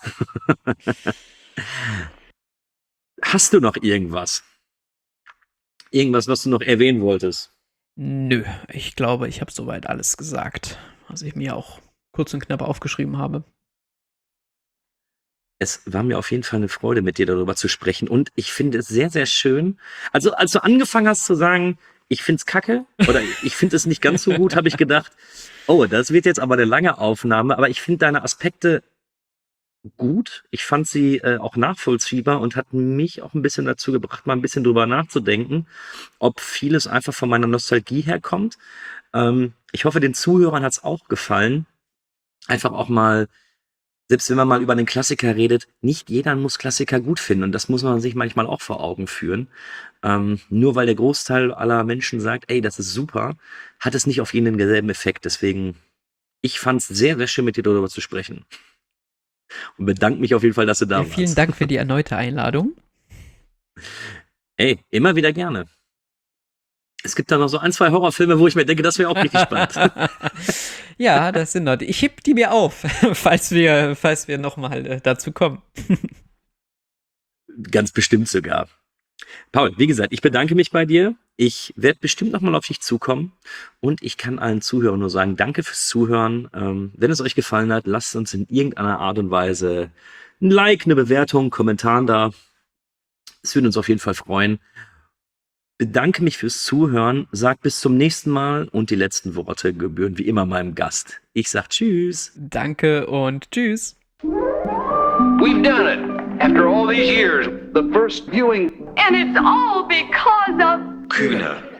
Hast du noch irgendwas? Irgendwas, was du noch erwähnen wolltest? Nö, ich glaube, ich habe soweit alles gesagt, was ich mir auch kurz und knapp aufgeschrieben habe. Es war mir auf jeden Fall eine Freude, mit dir darüber zu sprechen. Und ich finde es sehr, sehr schön. Also, als du angefangen hast zu sagen, ich finde es kacke oder ich finde es nicht ganz so gut, habe ich gedacht, oh, das wird jetzt aber eine lange Aufnahme. Aber ich finde deine Aspekte gut. Ich fand sie auch nachvollziehbar und hat mich auch ein bisschen dazu gebracht, mal ein bisschen drüber nachzudenken, ob vieles einfach von meiner Nostalgie herkommt. Ich hoffe, den Zuhörern hat es auch gefallen. Einfach auch mal, selbst wenn man mal über einen Klassiker redet, nicht jeder muss Klassiker gut finden. Und das muss man sich manchmal auch vor Augen führen. Nur weil der Großteil aller Menschen sagt, ey, das ist super, hat es nicht auf jeden denselben Effekt. Deswegen, ich fand es sehr, sehr schön, mit dir darüber zu sprechen. Und bedanke mich auf jeden Fall, dass du da warst. Vielen Dank für die erneute Einladung. Ey, immer wieder gerne. Es gibt da noch so 1, 2 Horrorfilme, wo ich mir denke, das wäre auch richtig spannend. Ja, das sind noch. Ich heb die mir auf, falls wir nochmal dazu kommen. Ganz bestimmt sogar. Paul, wie gesagt, ich bedanke mich bei dir. Ich werde bestimmt nochmal auf dich zukommen. Und ich kann allen Zuhörern nur sagen, danke fürs Zuhören. Wenn es euch gefallen hat, lasst uns in irgendeiner Art und Weise ein Like, eine Bewertung, einen Kommentar da. Es würde uns auf jeden Fall freuen. Bedanke mich fürs Zuhören, sag bis zum nächsten Mal und die letzten Worte gebühren wie immer meinem Gast. Ich sag Tschüss. Danke und Tschüss. We've done it. After all these years, the first viewing. And it's all because of... Kühne.